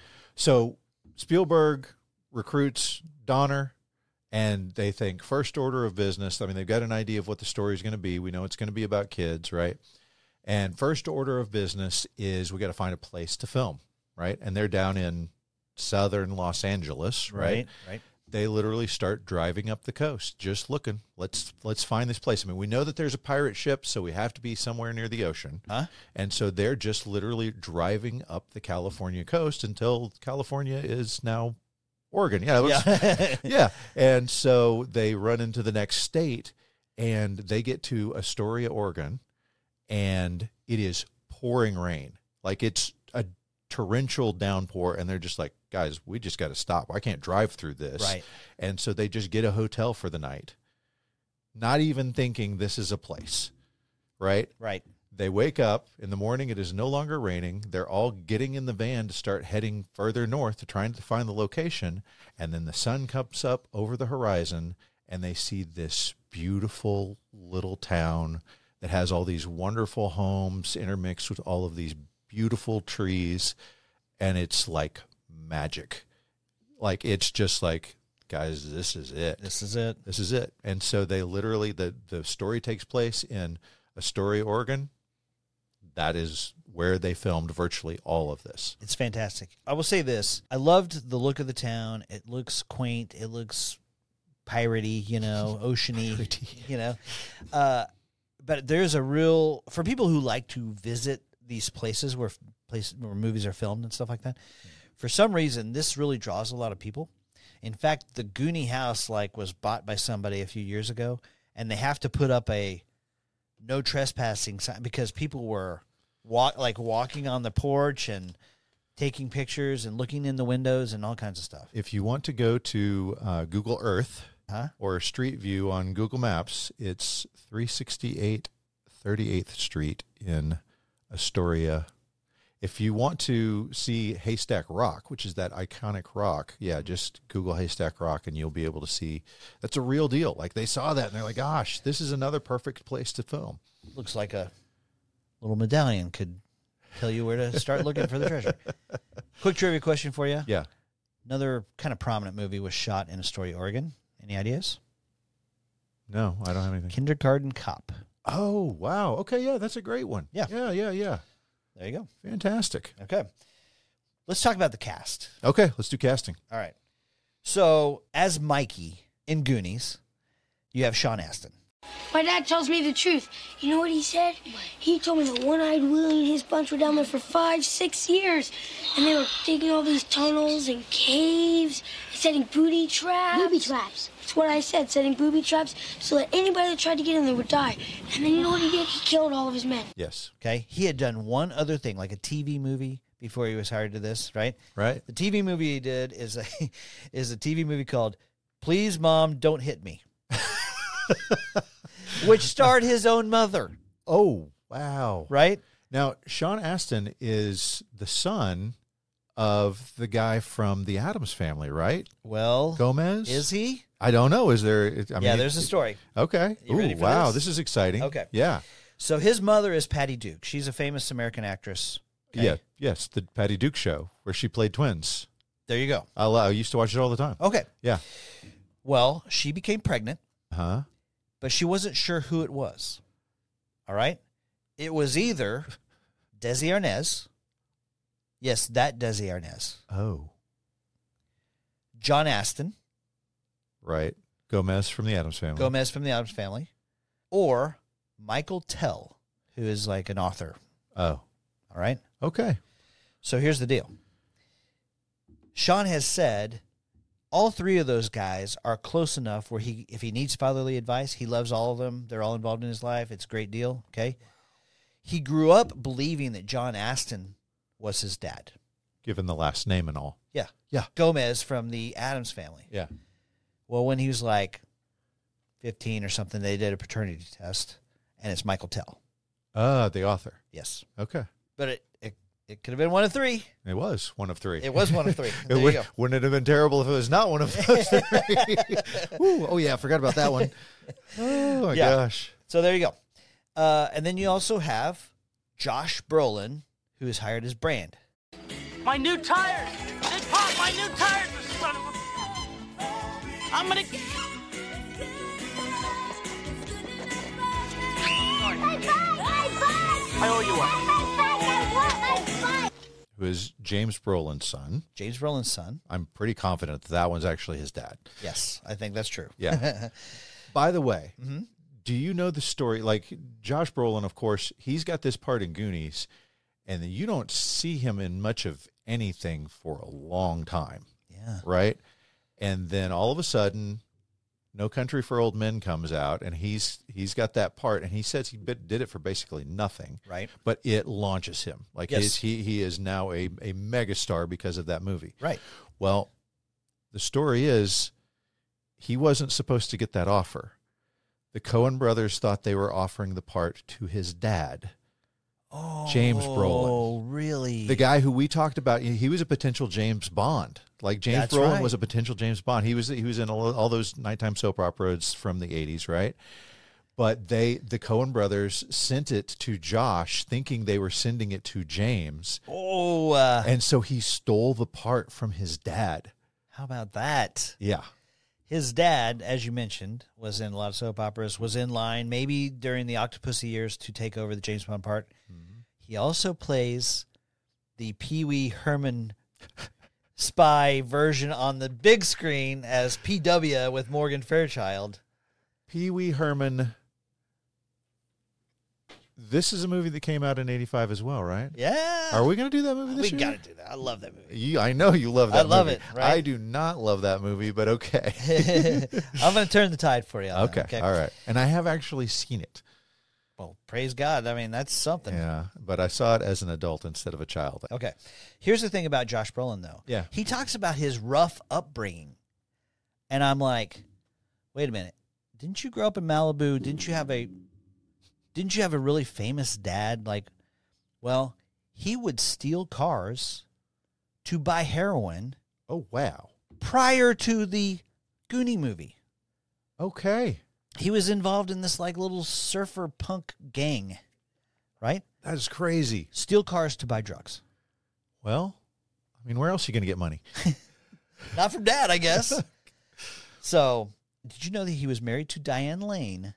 Speaker 4: So Spielberg recruits Donner, and they think first order of business. I mean, they've got an idea of what the story is going to be. We know it's going to be about kids, right? And first order of business is we got to find a place to film, right? And they're down in southern Los Angeles, right?
Speaker 3: Right. Right.
Speaker 4: They literally start driving up the coast, just looking. Let's let's find this place. I mean, we know that there's a pirate ship, so we have to be somewhere near the ocean.
Speaker 3: Huh?
Speaker 4: And so they're just literally driving up the California coast until California is now Oregon. Yeah, it was-
Speaker 3: Yeah.
Speaker 4: yeah. And so they run into the next state, and they get to Astoria, Oregon, and it is pouring rain. Like it's a torrential downpour, and they're just like, guys, we just got to stop. I can't drive through this.
Speaker 3: Right.
Speaker 4: And so they just get a hotel for the night, not even thinking this is a place, right?
Speaker 3: Right.
Speaker 4: They wake up in the morning. It is no longer raining. They're all getting in the van to start heading further north to trying to find the location. And then the sun comes up over the horizon, and they see this beautiful little town that has all these wonderful homes intermixed with all of these beautiful trees. And it's like magic. Like, it's just like, guys, this is it.
Speaker 3: This is it.
Speaker 4: This is it. And so they literally, the, the story takes place in Astoria, Oregon. That is where they filmed virtually all of this.
Speaker 3: It's fantastic. I will say this. I loved the look of the town. It looks quaint. It looks piratey, you know, oceany, you know. Uh, but there's a real, for people who like to visit these places where places where movies are filmed and stuff like that, for some reason, this really draws a lot of people. In fact, the Goonie house like was bought by somebody a few years ago, and they have to put up a no trespassing sign because people were walk like walking on the porch and taking pictures and looking in the windows and all kinds of stuff.
Speaker 4: If you want to go to uh, Google Earth
Speaker 3: Huh?
Speaker 4: or Street View on Google Maps, it's three sixty-eight thirty-eighth Street in Astoria. If you want to see Haystack Rock, which is that iconic rock, yeah, just Google Haystack Rock and you'll be able to see that's a real deal. Like they saw that and they're like, gosh, this is another perfect place to film.
Speaker 3: Looks like a little medallion could tell you where to start looking for the treasure. Quick trivia question for you.
Speaker 4: Yeah.
Speaker 3: Another kind of prominent movie was shot in Astoria, Oregon. Any ideas?
Speaker 4: No, I don't have anything.
Speaker 3: Kindergarten Cop.
Speaker 4: Oh, wow. Okay, yeah, that's a great one.
Speaker 3: Yeah.
Speaker 4: Yeah, yeah, yeah.
Speaker 3: There you go.
Speaker 4: Fantastic.
Speaker 3: Okay. Let's talk about the cast.
Speaker 4: Okay, let's do casting.
Speaker 3: All right. So, as Mikey in Goonies, you have Sean Astin.
Speaker 7: My dad tells me the truth. You know what he said? He told me that One-Eyed Willie and his bunch were down there for five, six years. And they were digging all these tunnels and caves, setting booby traps.
Speaker 8: Booby traps.
Speaker 7: That's what I said, setting booby traps so that anybody that tried to get in there would die. And then you know what he did? He killed all of his men.
Speaker 4: Yes.
Speaker 3: Okay. He had done one other thing, like a T V movie before he was hired to this, right?
Speaker 4: Right.
Speaker 3: The T V movie he did is a is a T V movie called Please Mom Don't Hit Me, which starred his own mother,
Speaker 4: Oh, wow.
Speaker 3: right?
Speaker 4: Now, Sean Astin is the son of the guy from the Addams Family, right?
Speaker 3: Well,
Speaker 4: Gomez?
Speaker 3: is he?
Speaker 4: I don't know. Is there? I mean,
Speaker 3: Yeah, there's a story.
Speaker 4: Okay.
Speaker 3: You
Speaker 4: Ooh,
Speaker 3: ready for
Speaker 4: wow.
Speaker 3: this?
Speaker 4: This is exciting.
Speaker 3: Okay.
Speaker 4: Yeah.
Speaker 3: So his mother is Patty Duke. She's a famous American actress. Okay?
Speaker 4: Yeah. Yes. The Patty Duke Show, where she played twins.
Speaker 3: There you go.
Speaker 4: I, lo- I used to watch it all the time.
Speaker 3: Okay.
Speaker 4: Yeah.
Speaker 3: Well, she became pregnant,
Speaker 4: Huh?
Speaker 3: but she wasn't sure who it was. All right? It was either Desi Arnaz. Yes, that Desi Arnaz.
Speaker 4: Oh,
Speaker 3: John Astin,
Speaker 4: right. Gomez from the Addams Family.
Speaker 3: Gomez from the Addams Family, or Michael Tell, who is like an author.
Speaker 4: Oh,
Speaker 3: All right?
Speaker 4: okay.
Speaker 3: So here's the deal. Sean has said all three of those guys are close enough where he, if he needs fatherly advice, he loves all of them. They're all involved in his life. It's a great deal. Okay. He grew up believing that John Astin was his dad.
Speaker 4: Given the last name and all.
Speaker 3: Yeah.
Speaker 4: Yeah.
Speaker 3: Gomez from the Addams Family.
Speaker 4: Yeah.
Speaker 3: Well, when he was like fifteen or something, they did a paternity test, and it's Michael Tell.
Speaker 4: Uh, the author.
Speaker 3: Yes.
Speaker 4: Okay.
Speaker 3: But it, it It could have been one of three.
Speaker 4: It was one of three.
Speaker 3: It was one of three.
Speaker 4: It
Speaker 3: There you
Speaker 4: would,
Speaker 3: go.
Speaker 4: wouldn't it have been terrible if it was not one of those three? Ooh, oh, yeah, I forgot about that one. Oh, my
Speaker 3: Yeah.
Speaker 4: gosh.
Speaker 3: So there you go. Uh, and then you also have Josh Brolin, who is hired as Brand.
Speaker 5: My new tires! They popped my new tires, you son of a... I'm gonna... I owe you one.
Speaker 4: Who is James Brolin's son.
Speaker 3: James Brolin's son.
Speaker 4: I'm pretty confident that that one's actually his dad.
Speaker 3: Yes, I think that's true.
Speaker 4: Yeah. By the way,
Speaker 3: Mm-hmm.
Speaker 4: do you know the story? Like, Josh Brolin, of course, he's got this part in Goonies, and you don't see him in much of anything for a long time.
Speaker 3: Yeah.
Speaker 4: Right? And then all of a sudden, No Country for Old Men comes out, and he's he's got that part, and he says he bit, did it for basically nothing.
Speaker 3: Right.
Speaker 4: But it launches him. Like,
Speaker 3: Yes.
Speaker 4: his, he he is now a, a megastar because of that movie.
Speaker 3: Right.
Speaker 4: Well, the story is he wasn't supposed to get that offer. The Coen brothers thought they were offering the part to his dad,
Speaker 3: Oh,
Speaker 4: James Brolin.
Speaker 3: Oh, really?
Speaker 4: the guy who we talked about. He was a potential James Bond. Like, James
Speaker 3: That's
Speaker 4: Brolin
Speaker 3: right.
Speaker 4: was a potential James Bond. He was he was in all, all those nighttime soap operas from the eighties, right? But they, the Coen brothers, sent it to Josh, thinking they were sending it to James,
Speaker 3: Oh, uh,
Speaker 4: and so he stole the part from his dad.
Speaker 3: how about that?
Speaker 4: Yeah.
Speaker 3: His dad, as you mentioned, was in a lot of soap operas, was in line maybe during the Octopussy years to take over the James Bond part.
Speaker 4: Mm-hmm.
Speaker 3: He also plays the Pee Wee Herman spy version on the big screen as P W with Morgan Fairchild.
Speaker 4: Pee Wee Herman. This is a movie that came out in eighty-five as well, right?
Speaker 3: Yeah.
Speaker 4: Are we going to do that movie
Speaker 3: We
Speaker 4: this year?
Speaker 3: got to do that. I love that movie.
Speaker 4: You, I know you love that
Speaker 3: I love
Speaker 4: movie.
Speaker 3: it, right?
Speaker 4: I do not love that movie, but okay.
Speaker 3: I'm going to turn the tide for you. on
Speaker 4: okay.
Speaker 3: that,
Speaker 4: All right. And I have actually seen it.
Speaker 3: Well, praise God. I mean, that's something.
Speaker 4: Yeah. But I saw it as an adult instead of a child.
Speaker 3: Okay. Here's the thing about Josh Brolin, though.
Speaker 4: Yeah.
Speaker 3: He talks about his rough upbringing. And I'm like, wait a minute. Didn't you grow up in Malibu? Didn't you have a didn't you have a really famous dad? Like, well, he would steal cars to buy heroin
Speaker 4: Oh, wow.
Speaker 3: prior to the Goonie movie.
Speaker 4: Okay.
Speaker 3: He was involved in this like little surfer punk gang, right?
Speaker 4: That is crazy.
Speaker 3: Steal cars to buy drugs.
Speaker 4: Well, I mean, where else are you going to get money?
Speaker 3: Not from dad, I guess. So, did you know that he was married to Diane Lane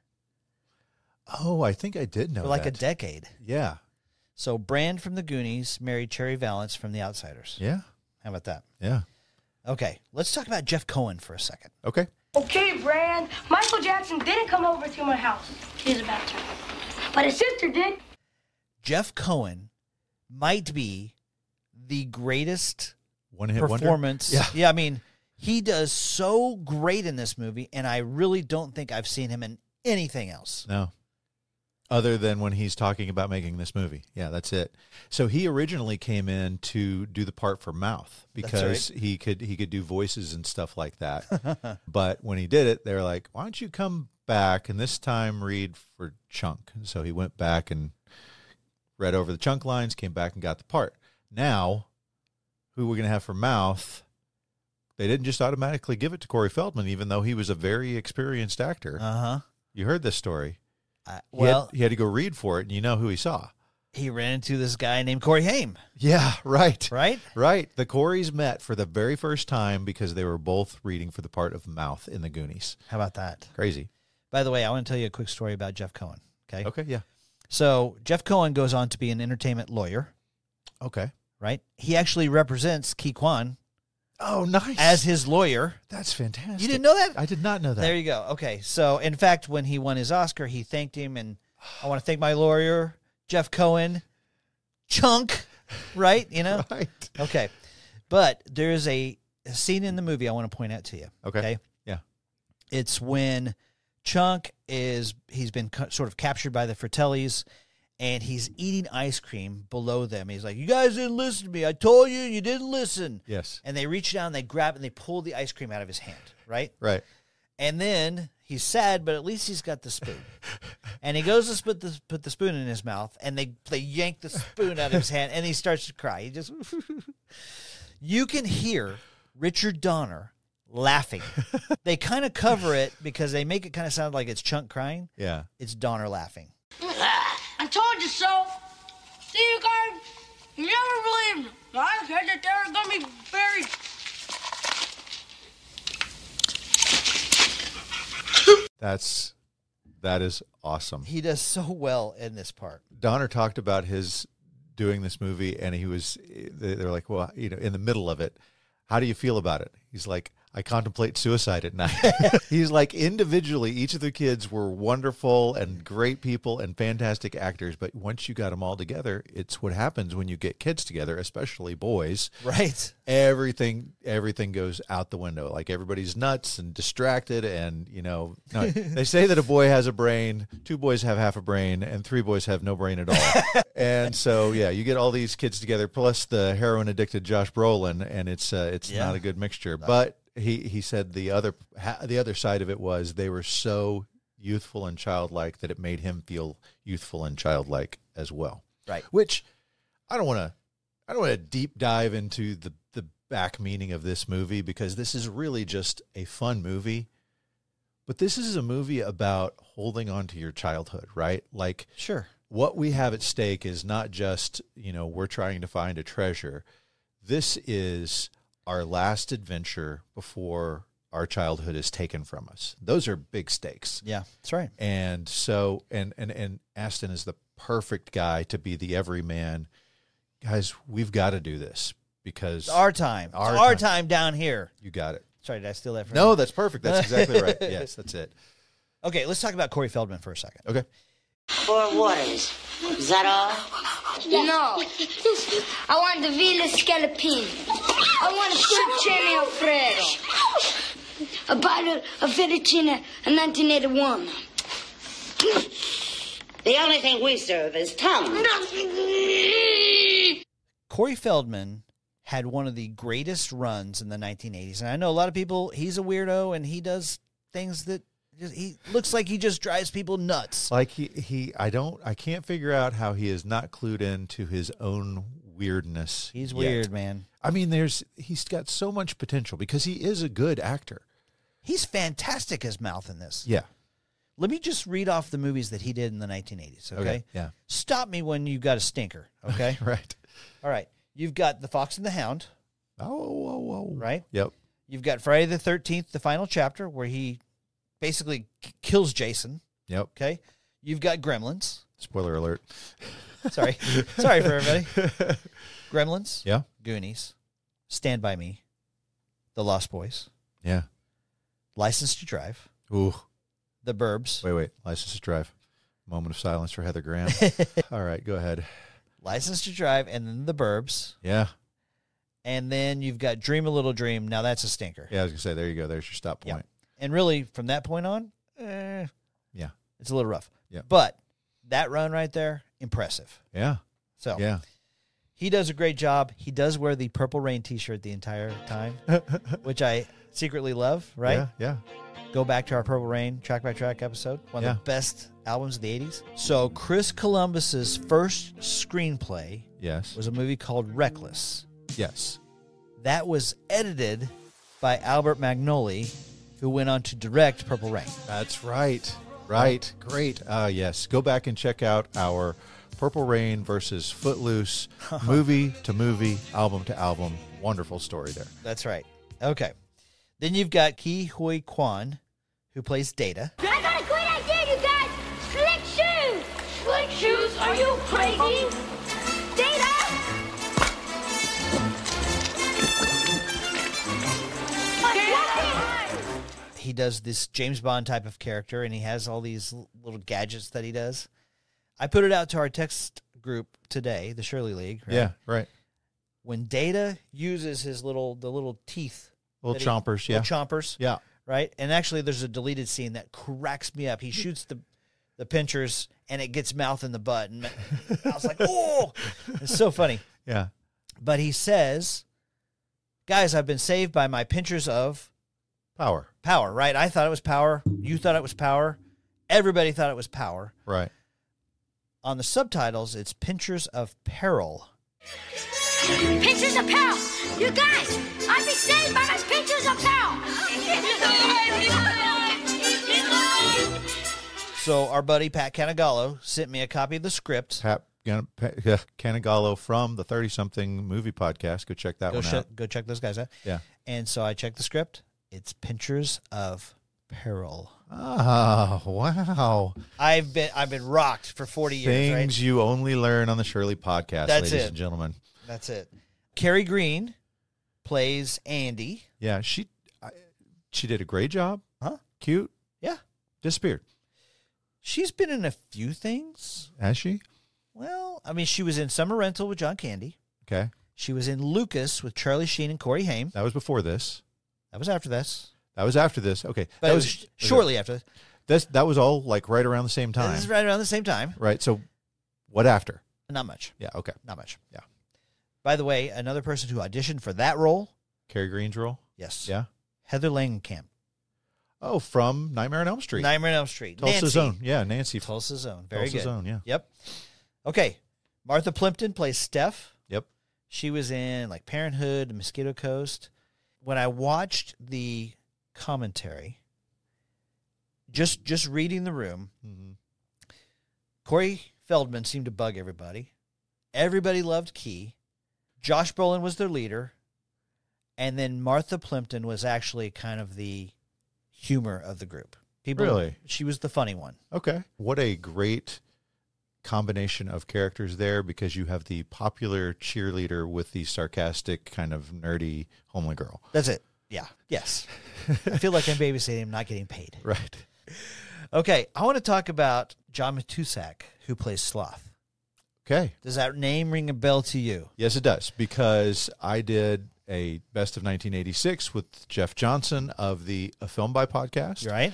Speaker 4: Oh, I think I did know
Speaker 3: for like
Speaker 4: that.
Speaker 3: a decade?
Speaker 4: Yeah.
Speaker 3: So, Brand from the Goonies married Cherry Valance from The Outsiders.
Speaker 4: Yeah.
Speaker 3: How about that?
Speaker 4: Yeah.
Speaker 3: Okay, let's talk about Jeff Cohen for a second.
Speaker 4: Okay.
Speaker 7: Okay, Brand. Michael Jackson didn't come over to my house. He's about to. But his sister did.
Speaker 3: Jeff Cohen might be the greatest
Speaker 4: One hit wonder?
Speaker 3: performance.
Speaker 4: Yeah.
Speaker 3: Yeah, I mean, he does so great in this movie, and I really don't think I've seen him in anything else.
Speaker 4: No. Other than when he's talking about making this movie. Yeah, that's it. So he originally came in to do the part for Mouth because
Speaker 3: right.
Speaker 4: he could he could do voices and stuff like that. But when he did it, they were like, why don't you come back and this time read for Chunk? So he went back and read over the Chunk lines, came back and got the part. Now, who we're going to have for Mouth, they didn't just automatically give it to Corey Feldman, even though he was a very experienced actor.
Speaker 3: Uh-huh.
Speaker 4: You heard this story.
Speaker 3: Uh,
Speaker 4: He
Speaker 3: well,
Speaker 4: had, he had to go read for it, and you know who he saw.
Speaker 3: he ran into this guy named Corey Haim,
Speaker 4: Yeah, right.
Speaker 3: right?
Speaker 4: Right. The Coreys met for the very first time because they were both reading for the part of Mouth in the Goonies.
Speaker 3: How about that?
Speaker 4: Crazy.
Speaker 3: By the way, I want to tell you a quick story about Jeff Cohen, okay?
Speaker 4: Okay, yeah.
Speaker 3: So, Jeff Cohen goes on to be an entertainment lawyer,
Speaker 4: Okay.
Speaker 3: right? He actually represents Ki Kwan
Speaker 4: Oh, nice.
Speaker 3: as his lawyer.
Speaker 4: That's fantastic.
Speaker 3: You didn't know that?
Speaker 4: I did not know that.
Speaker 3: There you go. Okay. So, in fact, when he won his Oscar, he thanked him, and I want to thank my lawyer, Jeff Cohen, Chunk, right? You know?
Speaker 4: Right.
Speaker 3: Okay. But there is a, a scene in the movie I want to point out to you.
Speaker 4: Okay. Yeah.
Speaker 3: It's when Chunk is, he's been cu- sort of captured by the Fratellis, and he's eating ice cream below them. He's like, you guys didn't listen to me. I told you, you didn't listen.
Speaker 4: Yes.
Speaker 3: And they reach down, they grab, and they pull the ice cream out of his hand, right?
Speaker 4: Right.
Speaker 3: And then He's sad, but at least he's got the spoon. And he goes to put the put the spoon in his mouth, and they they yank the spoon out of his hand, and he starts to cry. He just you can hear Richard Donner laughing. They kind of cover it because they make it kind of sound like it's Chunk crying.
Speaker 4: Yeah.
Speaker 3: It's Donner laughing.
Speaker 7: I told you so. See you guys. You never believed me. I said that they were going to be buried.
Speaker 4: That's that is awesome.
Speaker 3: He does so well in this part.
Speaker 4: Donner talked about his doing this movie, and he was they're like, well, you know, in the middle of it, how do you feel about it? He's like, I contemplate suicide at night. He's like, individually, each of the kids were wonderful and great people and fantastic actors. But once you got them all together, it's what happens when you get kids together, especially boys.
Speaker 3: Right.
Speaker 4: Everything, everything goes out the window. Like everybody's nuts and distracted. And, you know, no, they say that a boy has a brain, two boys have half a brain, and three boys have no brain at all. And so, yeah, you get all these kids together, plus the heroin addicted Josh Brolin, and it's uh, it's
Speaker 3: Yeah.
Speaker 4: not a good mixture. But He he said the other ha, the other side of it was they were so youthful and childlike that it made him feel youthful and childlike as well.
Speaker 3: Right.
Speaker 4: Which I don't want to I don't want to deep dive into the the back meaning of this movie, because this is really just a fun movie. But this is a movie about holding on to your childhood, right? Like,
Speaker 3: Sure.
Speaker 4: what we have at stake is not just, you know, we're trying to find a treasure. This is our last adventure before our childhood is taken from us. Those are big stakes.
Speaker 3: Yeah, that's right.
Speaker 4: And so, and, and, and Aston is the perfect guy to be the everyman. Guys, we've got to do this because
Speaker 3: It's our time. It's
Speaker 4: Our
Speaker 3: our,
Speaker 4: time.
Speaker 3: time. down here.
Speaker 4: you got it.
Speaker 3: Sorry, did I steal that from
Speaker 4: No,
Speaker 3: you?
Speaker 4: that's perfect. That's exactly right. Yes, that's it.
Speaker 3: Okay, let's talk about Corey Feldman for a second.
Speaker 4: Okay.
Speaker 6: Four waters. Is that all?
Speaker 7: No. I want the Villa Scallopini. I want a Stracciatella Alfredo. A bottle of fettuccine in nineteen eighty-one.
Speaker 6: The only thing we serve is tongue.
Speaker 3: Corey Feldman had one of the greatest runs in the nineteen eighties. And I know a lot of people, he's a weirdo and he does things that just, he looks like he just drives people nuts.
Speaker 4: Like he, he, I don't, I can't figure out how he is not clued into his own weirdness.
Speaker 3: He's
Speaker 4: yet.
Speaker 3: weird, man.
Speaker 4: I mean, there's, he's got so much potential because he is a good actor.
Speaker 3: He's fantastic as Mouth in this.
Speaker 4: Yeah.
Speaker 3: Let me just read off the movies that he did in the nineteen eighties, okay?
Speaker 4: Okay, yeah.
Speaker 3: Stop me when you got a stinker, okay?
Speaker 4: Right.
Speaker 3: All right. You've got The Fox and the Hound,
Speaker 4: Oh, oh, oh.
Speaker 3: right?
Speaker 4: Yep.
Speaker 3: You've got Friday the thirteenth, the final chapter, where he basically k- kills Jason,
Speaker 4: Yep.
Speaker 3: okay? You've got Gremlins.
Speaker 4: Spoiler alert.
Speaker 3: Sorry. Sorry for everybody. Gremlins.
Speaker 4: Yeah.
Speaker 3: Goonies. Stand By Me. The Lost Boys.
Speaker 4: Yeah.
Speaker 3: License to Drive.
Speaker 4: Ooh.
Speaker 3: The Burbs.
Speaker 4: Wait, wait. License to Drive. Moment of silence for Heather Graham. All right, go ahead.
Speaker 3: License to Drive, and then The Burbs.
Speaker 4: Yeah.
Speaker 3: And then you've got Dream a Little Dream. Now that's a stinker.
Speaker 4: Yeah, I was going to say, there you go. There's your stop
Speaker 3: Yeah.
Speaker 4: point.
Speaker 3: And really, from that point on, eh,
Speaker 4: Yeah.
Speaker 3: it's a little rough.
Speaker 4: Yeah.
Speaker 3: But that run right there, impressive.
Speaker 4: Yeah.
Speaker 3: So
Speaker 4: Yeah.
Speaker 3: he does a great job. He does wear the Purple Rain T-shirt the entire time, which I secretly love, right?
Speaker 4: Yeah. Yeah.
Speaker 3: Go back to our Purple Rain track by track episode, one of
Speaker 4: Yeah.
Speaker 3: the best albums of the eighties. So Chris Columbus's first screenplay
Speaker 4: Yes.
Speaker 3: was a movie called Reckless.
Speaker 4: Yes.
Speaker 3: That was edited by Albert Magnoli, who went on to direct Purple Rain.
Speaker 4: That's right. Right. Great. Uh, yes. Go back and check out our Purple Rain versus Footloose movie to movie, album to album. Wonderful story there.
Speaker 3: That's right. Okay. Then you've got Ki Hui Kwan, who plays Data.
Speaker 7: I got a great idea, you guys! Slick shoes! Slick shoes? Are you crazy? Data!
Speaker 3: He does this James Bond type of character, and he has all these l- little gadgets that he does. I put it out to our text group today, the Shirley League. Right?
Speaker 4: Yeah. Right.
Speaker 3: When Data uses his little, the little teeth.
Speaker 4: Little
Speaker 3: that he-
Speaker 4: chompers. Yeah.
Speaker 3: Little chompers.
Speaker 4: Yeah.
Speaker 3: Right? And actually, there's a deleted scene that cracks me up. He shoots the the pinchers, and it gets Mouth in the butt. And I was like, oh! It's so funny.
Speaker 4: Yeah.
Speaker 3: But he says, guys, I've been saved by my pinchers of
Speaker 4: Power.
Speaker 3: Power, right? I thought it was Power. You thought it was Power. Everybody thought it was Power.
Speaker 4: Right.
Speaker 3: On the subtitles, it's Pinchers of Peril.
Speaker 7: Pinchers of Peril! You guys, I've been saved by my Pinchers of Peril!
Speaker 3: So our buddy Pat Canigallo sent me a copy of the script.
Speaker 4: Pat Gan- Pat- yeah, Canigallo from the thirty-something movie podcast. Go check that
Speaker 3: Go,
Speaker 4: one
Speaker 3: sh-
Speaker 4: out.
Speaker 3: go check those guys out.
Speaker 4: Yeah.
Speaker 3: And so I checked the script. It's Pinchers of Peril.
Speaker 4: Oh, wow.
Speaker 3: I've been I've been rocked for forty years,
Speaker 4: Things
Speaker 3: right?
Speaker 4: you only learn on the Shirley podcast,
Speaker 3: That's
Speaker 4: ladies
Speaker 3: it.
Speaker 4: and gentlemen.
Speaker 3: That's it. Carrie Green plays Andy.
Speaker 4: Yeah, she I, she did a great job.
Speaker 3: Huh?
Speaker 4: Cute.
Speaker 3: Yeah.
Speaker 4: Disappeared.
Speaker 3: She's been in a few things.
Speaker 4: Has she?
Speaker 3: Well, I mean, she was in Summer Rental with John Candy.
Speaker 4: Okay.
Speaker 3: She was in Lucas with Charlie Sheen and Corey Haim.
Speaker 4: That was before this.
Speaker 3: That was after this.
Speaker 4: That was after this. Okay.
Speaker 3: But
Speaker 4: that
Speaker 3: it was sh- shortly after this.
Speaker 4: This that was all like right around the same time.
Speaker 3: This is right around the same time.
Speaker 4: Right. So what after?
Speaker 3: Not much.
Speaker 4: Yeah, okay.
Speaker 3: Not much.
Speaker 4: Yeah.
Speaker 3: By the way, another person who auditioned for that role,
Speaker 4: Carrie Green's role?
Speaker 3: yes,
Speaker 4: Yeah.
Speaker 3: Heather Langenkamp.
Speaker 4: Oh, from Nightmare on Elm Street.
Speaker 3: Nightmare on Elm Street.
Speaker 4: Tulsa
Speaker 3: Nancy.
Speaker 4: Zone. Yeah, Nancy.
Speaker 3: Tulsa Zone. Very
Speaker 4: Tulsa
Speaker 3: good.
Speaker 4: Zone, yeah.
Speaker 3: Yep. Okay. Martha Plimpton plays Steph.
Speaker 4: Yep.
Speaker 3: She was in like Parenthood, Mosquito Coast. When I watched the commentary, just just reading the room,
Speaker 4: Mm-hmm.
Speaker 3: Corey Feldman seemed to bug everybody. Everybody loved Key. Josh Brolin was their leader. And then Martha Plimpton was actually kind of the humor of the group. People,
Speaker 4: Really?
Speaker 3: She was the funny one.
Speaker 4: Okay. What a great combination of characters there, because you have the popular cheerleader with the sarcastic, kind of nerdy homely girl.
Speaker 3: That's it. Yeah. Yes. I feel like I'm babysitting. I'm not getting paid.
Speaker 4: Right.
Speaker 3: Okay. I want to talk about John Matusak, who plays Sloth.
Speaker 4: Okay.
Speaker 3: Does that name ring a bell to you?
Speaker 4: Yes, it does, because I did a Best of nineteen eighty-six with Jeff Johnson of the A Film By podcast.
Speaker 3: Right?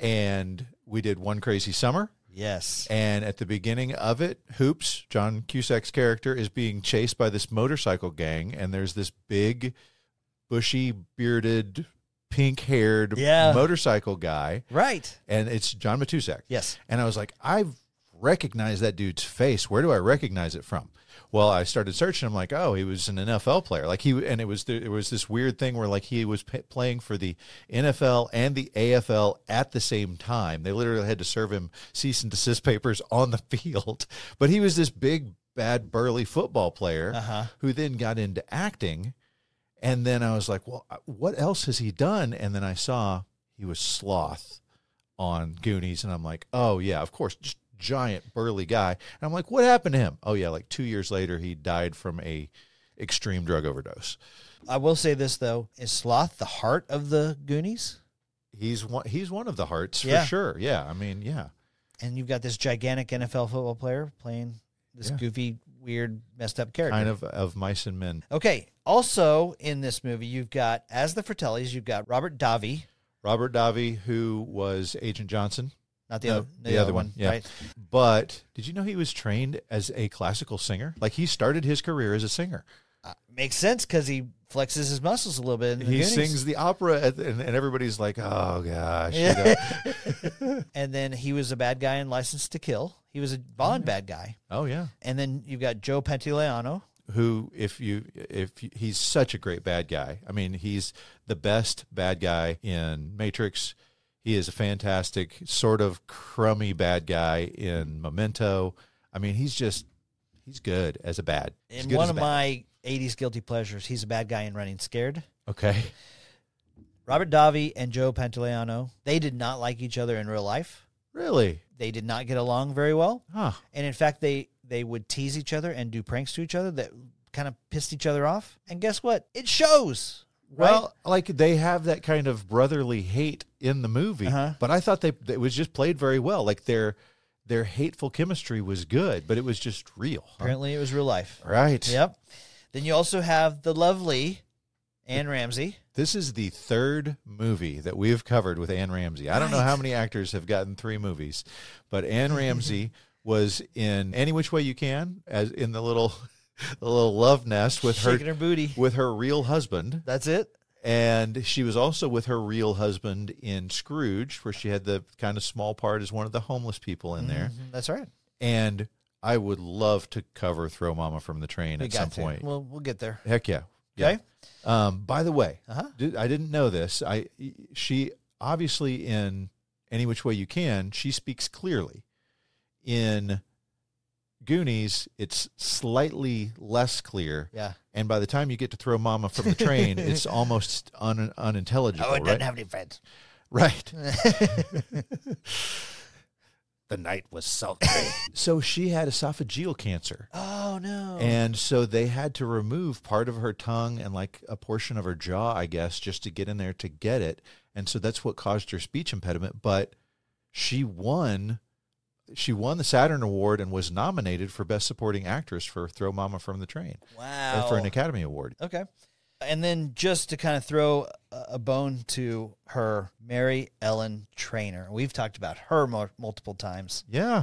Speaker 4: And we did One Crazy Summer.
Speaker 3: Yes.
Speaker 4: And at the beginning of it, Hoops, John Cusack's character, is being chased by this motorcycle gang, and there's this big, bushy, bearded, pink-haired
Speaker 3: Yeah.
Speaker 4: motorcycle guy,
Speaker 3: Right.
Speaker 4: and it's John Matusak.
Speaker 3: Yes.
Speaker 4: And I was like, I've recognized that dude's face. Where do I recognize it from? Well, I started searching. I'm like, oh, he was an N F L player. Like he, and it was there, it was this weird thing where like he was p- playing for the N F L and the A F L at the same time. They literally had to serve him cease and desist papers on the field. But he was this big, bad, burly football player
Speaker 3: Uh-huh.
Speaker 4: who then got into acting. And then I was like, well, what else has he done? And then I saw he was Sloth on Goonies, and I'm like, oh yeah, of course, just giant burly guy. And I'm like, what happened to him? Oh yeah, like two years later he died from a extreme drug overdose.
Speaker 3: I will say this though: is Sloth the heart of the Goonies?
Speaker 4: He's one he's one of the hearts
Speaker 3: Yeah.
Speaker 4: for sure. Yeah. I mean, yeah.
Speaker 3: And you've got this gigantic N F L football player playing this
Speaker 4: Yeah.
Speaker 3: goofy, weird, messed up character.
Speaker 4: Kind of of Mice and Men.
Speaker 3: Okay. Also in this movie, you've got, as the Fratellis, you've got Robert Davi,
Speaker 4: Robert Davi, who was Agent Johnson.
Speaker 3: not the
Speaker 4: No,
Speaker 3: other,
Speaker 4: the, other one, yeah.
Speaker 3: right?
Speaker 4: But did you know he was trained as a classical singer? Like he started his career as a singer.
Speaker 3: Uh, makes sense because he flexes his muscles a little bit. In the
Speaker 4: He
Speaker 3: Goonies.
Speaker 4: sings the opera, at, and, and everybody's like, "Oh gosh!" you
Speaker 3: Yeah.
Speaker 4: know?
Speaker 3: And then he was a bad guy in License to Kill. He was a Bond bad guy.
Speaker 4: Oh yeah.
Speaker 3: And then you've got Joe Pantoliano.
Speaker 4: Who, if you, if you, he's such a great bad guy. I mean, he's the best bad guy in Matrix. He is a fantastic sort of crummy bad guy in Memento. I mean, he's just he's good as a bad. He's
Speaker 3: In
Speaker 4: good
Speaker 3: one
Speaker 4: as a
Speaker 3: of
Speaker 4: bad.
Speaker 3: my eighties guilty pleasures, he's a bad guy in Running Scared.
Speaker 4: Okay.
Speaker 3: Robert Davi and Joe Pantoliano, they did not like each other in real life.
Speaker 4: Really?
Speaker 3: They did not get along very well.
Speaker 4: Huh.
Speaker 3: And in fact, they, they would tease each other and do pranks to each other that kind of pissed each other off. And guess what? It shows. Right?
Speaker 4: Well, like they have that kind of brotherly hate in the movie,
Speaker 3: Uh-huh.
Speaker 4: but I thought they it was just played very well. Like their their hateful chemistry was good, but it was just real. huh?
Speaker 3: Apparently it was real life.
Speaker 4: Right.
Speaker 3: Yep. Then you also have the lovely Anne Ramsey.
Speaker 4: This is the third movie that we've covered with Anne Ramsey. I don't know how many actors have gotten three movies, but Anne Ramsey was in Any Which Way You Can, as in the little the little love nest with her,
Speaker 3: Shaking her booty.
Speaker 4: with her real husband,
Speaker 3: That's it.
Speaker 4: And she was also with her real husband in Scrooge, where she had the kind of small part as one of the homeless people in there.
Speaker 3: Mhm, that's right.
Speaker 4: And I would love to cover Throw Mama from the Train
Speaker 3: We
Speaker 4: at
Speaker 3: got
Speaker 4: some
Speaker 3: to.
Speaker 4: point.
Speaker 3: Well, we'll get there.
Speaker 4: Heck yeah.
Speaker 3: Okay.
Speaker 4: Yeah. Um, by the way,
Speaker 3: Uh-huh.
Speaker 4: did, I didn't know this. I she obviously in Any Which Way You Can, she speaks clearly. In Goonies, it's slightly less clear.
Speaker 3: Yeah.
Speaker 4: And by the time you get to Throw Mama from the Train, it's almost un, unintelligible.
Speaker 3: Oh, it doesn't
Speaker 4: right?
Speaker 3: have any friends.
Speaker 4: Right.
Speaker 3: The night was sultry.
Speaker 4: So she had esophageal cancer.
Speaker 3: Oh, no.
Speaker 4: And so they had to remove part of her tongue and like a portion of her jaw, I guess, just to get in there to get it. And so that's what caused her speech impediment. But she won, she won the Saturn Award and was nominated for Best Supporting Actress for Throw Mama from the Train.
Speaker 3: Wow.
Speaker 4: uh, For an Academy Award.
Speaker 3: Okay. And then just to kind of throw a a bone to her, Mary Ellen Trainor. We've talked about her mo- multiple times.
Speaker 4: Yeah.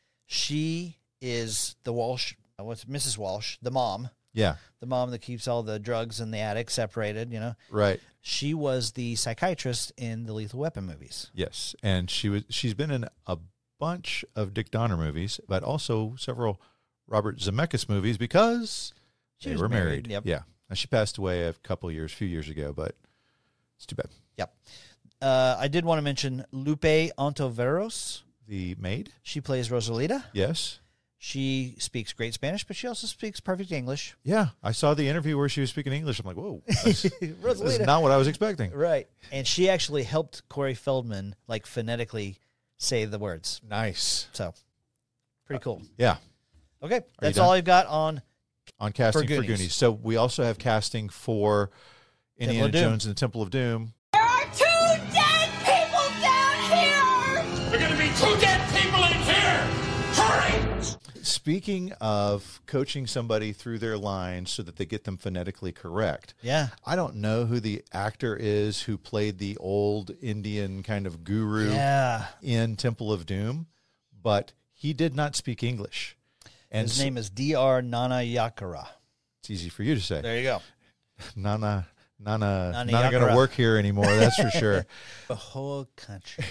Speaker 3: She is the Walsh, uh, what's Missus Walsh, the mom,
Speaker 4: Yeah.
Speaker 3: the mom that keeps all the drugs in the attic separated, you know.
Speaker 4: Right.
Speaker 3: She was the psychiatrist in the Lethal Weapon movies.
Speaker 4: Yes. And she was she's been in a bunch of Dick Donner movies, but also several Robert Zemeckis movies because
Speaker 3: She
Speaker 4: they
Speaker 3: was
Speaker 4: were married.
Speaker 3: married, yep.
Speaker 4: Yeah. And she passed away a couple years, few years ago, but it's too bad.
Speaker 3: Yep. Uh, I did want to mention Lupe Ontiveros.
Speaker 4: The maid?
Speaker 3: She plays Rosalita.
Speaker 4: Yes.
Speaker 3: She speaks great Spanish, but she also speaks perfect English.
Speaker 4: Yeah. I saw the interview where she was speaking English. I'm like, whoa, that's, this is
Speaker 3: Rosalita.
Speaker 4: not what I was expecting.
Speaker 3: Right. And she actually helped Corey Feldman, like, phonetically say the words.
Speaker 4: Nice.
Speaker 3: So, pretty cool.
Speaker 4: Yeah.
Speaker 3: Okay. That's
Speaker 4: done?
Speaker 3: all I've got on.
Speaker 4: On casting for
Speaker 3: Goonies.
Speaker 4: Goonies. So we also have casting for Indiana
Speaker 3: of Doom.
Speaker 4: Jones and the Temple of Doom.
Speaker 2: There are two dead people down here!
Speaker 5: There are going to be two dead people in here! Hurry!
Speaker 4: Speaking of coaching somebody through their lines so that they get them phonetically correct,
Speaker 3: Yeah.
Speaker 4: I don't know who the actor is who played the old Indian kind of guru
Speaker 3: Yeah.
Speaker 4: in Temple of Doom, but he did not speak English. And
Speaker 3: His
Speaker 4: so-
Speaker 3: name is D R Nanayakara.
Speaker 4: it's easy for you to say.
Speaker 3: There you go.
Speaker 4: Nana, Nana,
Speaker 3: Nana
Speaker 4: not going to
Speaker 3: Yakara.
Speaker 4: work here anymore, that's for sure.
Speaker 3: The whole country.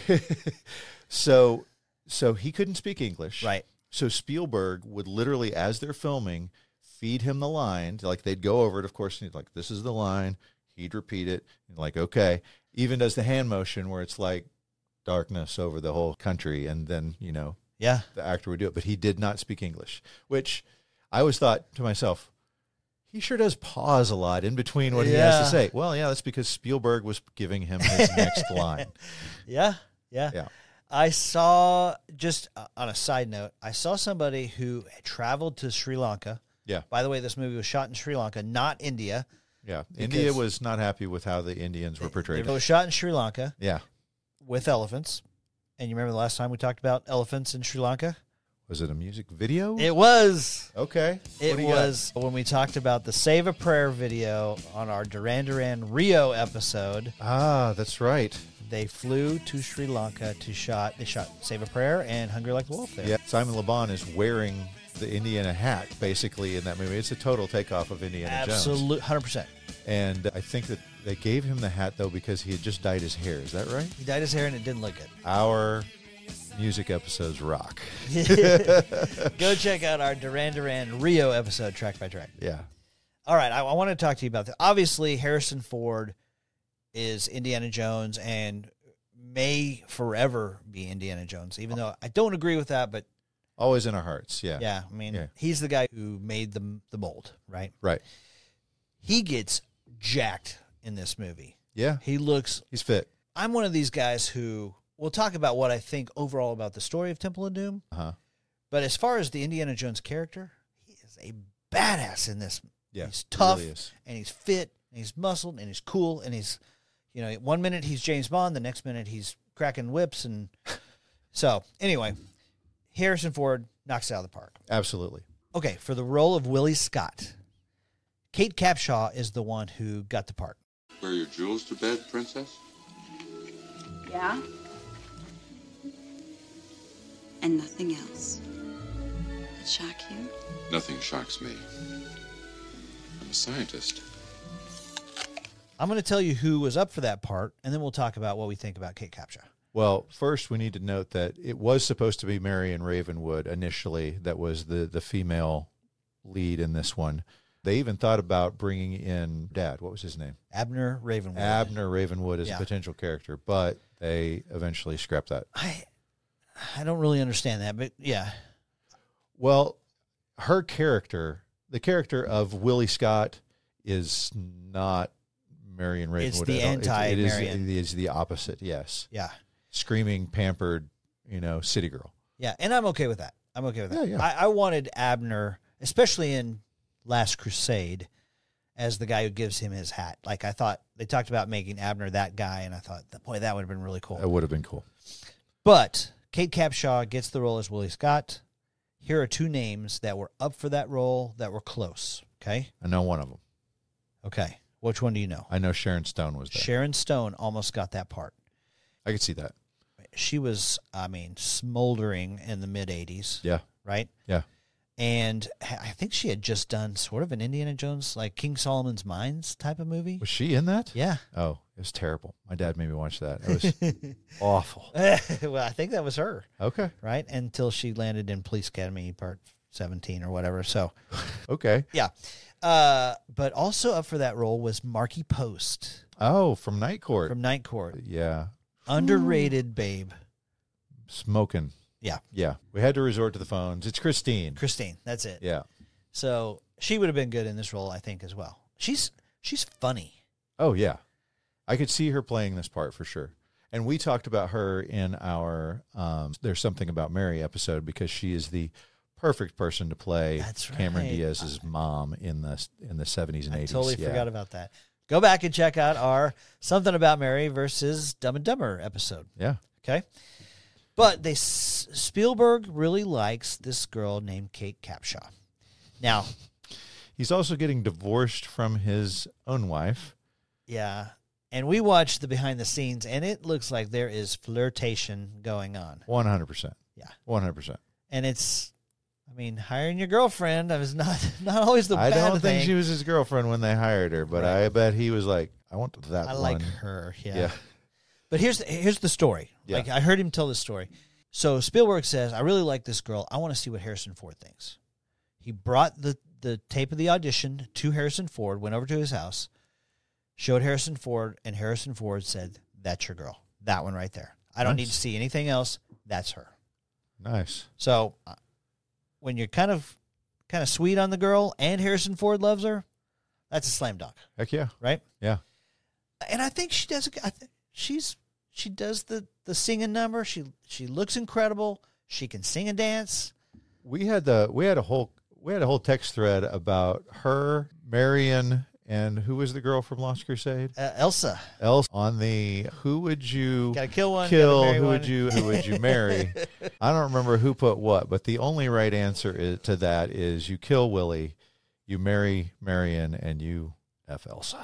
Speaker 4: So, so he couldn't speak English.
Speaker 3: Right.
Speaker 4: So Spielberg would literally, as they're filming, feed him the line. Like they'd go over it, of course, and he'd like, this is the line. He'd repeat it. And like, okay. Even does the hand motion where it's like darkness over the whole country. And then, you know,
Speaker 3: Yeah.
Speaker 4: the actor would do it. But he did not speak English, which I always thought to myself, he sure does pause a lot in between what he has
Speaker 3: Yeah.
Speaker 4: to say. Well, yeah, that's because Spielberg was giving him his next line.
Speaker 3: Yeah. Yeah.
Speaker 4: Yeah.
Speaker 3: I saw, just uh, on a side note, I saw somebody who traveled to Sri Lanka.
Speaker 4: Yeah.
Speaker 3: By the way, this movie was shot in Sri Lanka, not India.
Speaker 4: Yeah.
Speaker 3: Because-
Speaker 4: India was not happy with how the Indians were portrayed.
Speaker 3: It was shot in Sri Lanka
Speaker 4: Yeah.
Speaker 3: with elephants. And you remember the last time we talked about elephants in Sri Lanka?
Speaker 4: Was it a music video?
Speaker 3: It was.
Speaker 4: Okay.
Speaker 3: It
Speaker 4: What do you got?
Speaker 3: was when we talked about the Save a Prayer video on our Duran Duran Rio episode.
Speaker 4: Ah, that's right.
Speaker 3: They flew to Sri Lanka to shot. They shot Save a Prayer and Hungry Like the Wolf there.
Speaker 4: Yeah. Simon Le Bon is wearing the Indiana hat basically in that movie. It's a total takeoff of Indiana Jones.
Speaker 3: Absolute, hundred percent.
Speaker 4: And I think that they gave him the hat though because he had just dyed his hair. Is that right?
Speaker 3: He dyed his hair and it didn't look good.
Speaker 4: Our music episodes rock.
Speaker 3: Go check out our Duran Duran Rio episode, track by track.
Speaker 4: Yeah.
Speaker 3: All right, I, I want to talk to you about that. Obviously, Harrison Ford is Indiana Jones and may forever be Indiana Jones, even though I don't agree with that. But
Speaker 4: Always in our hearts. Yeah.
Speaker 3: yeah, I mean,
Speaker 4: Yeah.
Speaker 3: he's the guy who made the the mold, right?
Speaker 4: Right.
Speaker 3: He gets jacked in this movie.
Speaker 4: Yeah.
Speaker 3: He looks.
Speaker 4: He's fit.
Speaker 3: I'm one of these guys who will talk about what I think overall about the story of Temple of Doom.
Speaker 4: Uh-huh.
Speaker 3: But as far as the Indiana Jones character, he is a badass in this.
Speaker 4: Yeah.
Speaker 3: He's
Speaker 4: he
Speaker 3: tough,
Speaker 4: really is.
Speaker 3: and he's fit, and he's muscled, and he's cool, and he's, you know, one minute he's James Bond, the next minute he's cracking whips, and so anyway, Harrison Ford knocks it out of the park.
Speaker 4: Absolutely.
Speaker 3: Okay, for the role of Willie Scott, Kate Capshaw is the one who got the part.
Speaker 8: Wear your jewels to bed, princess?
Speaker 9: Yeah? And nothing else. That shock you?
Speaker 8: Nothing shocks me. I'm a scientist.
Speaker 3: I'm going to tell you who was up for that part, and then we'll talk about what we think about Kate Capshaw.
Speaker 4: Well, first we need to note that it was supposed to be Marion Ravenwood initially that was the, the female lead in this one. They even thought about bringing in Dad. What was his name?
Speaker 3: Abner Ravenwood.
Speaker 4: Abner Ravenwood as
Speaker 3: Yeah.
Speaker 4: a potential character, but they eventually scrapped that.
Speaker 3: I I don't really understand that, but yeah.
Speaker 4: Well, her character, the character of Willie Scott, is not Marion Ravenwood.
Speaker 3: the
Speaker 4: at all.
Speaker 3: anti-Marion.
Speaker 4: It is the opposite, yes.
Speaker 3: Yeah.
Speaker 4: Screaming, pampered, you know, city girl.
Speaker 3: Yeah, and I'm okay with that. I'm okay with that.
Speaker 4: Yeah, yeah.
Speaker 3: I, I wanted Abner, especially in Last Crusade, as the guy who gives him his hat. Like, I thought they talked about making Abner that guy, and I thought, boy, that would have been really cool.
Speaker 4: That would have been cool.
Speaker 3: But Kate Capshaw gets the role as Willie Scott. Here are two names that were up for that role that were close. Okay?
Speaker 4: I know one of them.
Speaker 3: Okay. Which one do you know?
Speaker 4: I know Sharon Stone was there.
Speaker 3: Sharon Stone almost got that part.
Speaker 4: I could see that.
Speaker 3: She was, I mean, smoldering in the mid-eighties.
Speaker 4: Yeah.
Speaker 3: Right?
Speaker 4: Yeah.
Speaker 3: And I think she had just done sort of an Indiana Jones, like King Solomon's Mines type of movie.
Speaker 4: Was she in that?
Speaker 3: Yeah.
Speaker 4: Oh, it was terrible. My dad made me watch that. It was awful.
Speaker 3: Well, I think that was her.
Speaker 4: Okay.
Speaker 3: Right? Until she landed in Police Academy Part seventeen or whatever. So,
Speaker 4: okay.
Speaker 3: yeah. Uh, but also up for that role was Marky Post.
Speaker 4: Oh, from Night Court.
Speaker 3: From Night Court.
Speaker 4: Yeah.
Speaker 3: Underrated babe.
Speaker 4: Smoking.
Speaker 3: Yeah.
Speaker 4: Yeah. We had to resort to the phones. It's Christine.
Speaker 3: Christine. That's it.
Speaker 4: Yeah.
Speaker 3: So she would have been good in this role, I think, as well. She's she's funny.
Speaker 4: Oh, yeah. I could see her playing this part for sure. And we talked about her in our um, There's Something About Mary episode because she is the perfect person to play
Speaker 3: That's
Speaker 4: Cameron
Speaker 3: right.
Speaker 4: Diaz's mom in the in the seventies and
Speaker 3: I
Speaker 4: eighties.
Speaker 3: totally
Speaker 4: yeah.
Speaker 3: forgot about that. Go back and check out our Something About Mary versus Dumb and Dumber episode.
Speaker 4: Yeah.
Speaker 3: Okay. But they Spielberg really likes this girl named Kate Capshaw. Now,
Speaker 4: he's also getting divorced from his own wife.
Speaker 3: Yeah. And we watched the behind the scenes, and it looks like there is flirtation going on.
Speaker 4: one hundred percent.
Speaker 3: Yeah.
Speaker 4: one hundred percent.
Speaker 3: And it's, I mean, hiring your girlfriend is not not always the
Speaker 4: I
Speaker 3: bad
Speaker 4: don't
Speaker 3: thing.
Speaker 4: think she was his girlfriend when they hired her, but
Speaker 3: Right.
Speaker 4: I bet he was like, I want that
Speaker 3: I
Speaker 4: one.
Speaker 3: like her, yeah.
Speaker 4: Yeah.
Speaker 3: But here's the, here's the story.
Speaker 4: Yeah.
Speaker 3: Like I heard him tell this story. So Spielberg says, I really like this girl. I want to see what Harrison Ford thinks. He brought the, the tape of the audition to Harrison Ford, went over to his house, showed Harrison Ford, and Harrison Ford said, that's your girl. That one right there. I don't
Speaker 4: Nice.
Speaker 3: need to see anything else. That's her.
Speaker 4: Nice.
Speaker 3: So uh, when you're kind of kind of sweet on the girl and Harrison Ford loves her, that's a slam dunk,
Speaker 4: Heck yeah.
Speaker 3: right?
Speaker 4: Yeah.
Speaker 3: And I think she does. I think she's she does the the singing number. She she looks incredible. She can sing and dance.
Speaker 4: We had the we had a whole we had a whole text thread about her, Marion, and who was the girl from Lost Crusade?
Speaker 3: Uh, Elsa.
Speaker 4: Else on the who would you
Speaker 3: Gotta kill one,
Speaker 4: kill
Speaker 3: gotta marry
Speaker 4: who
Speaker 3: one.
Speaker 4: would you who would you marry? I don't remember who put what, but the only right answer is, to that is you kill Willie, you marry Marion, and you F Elsa.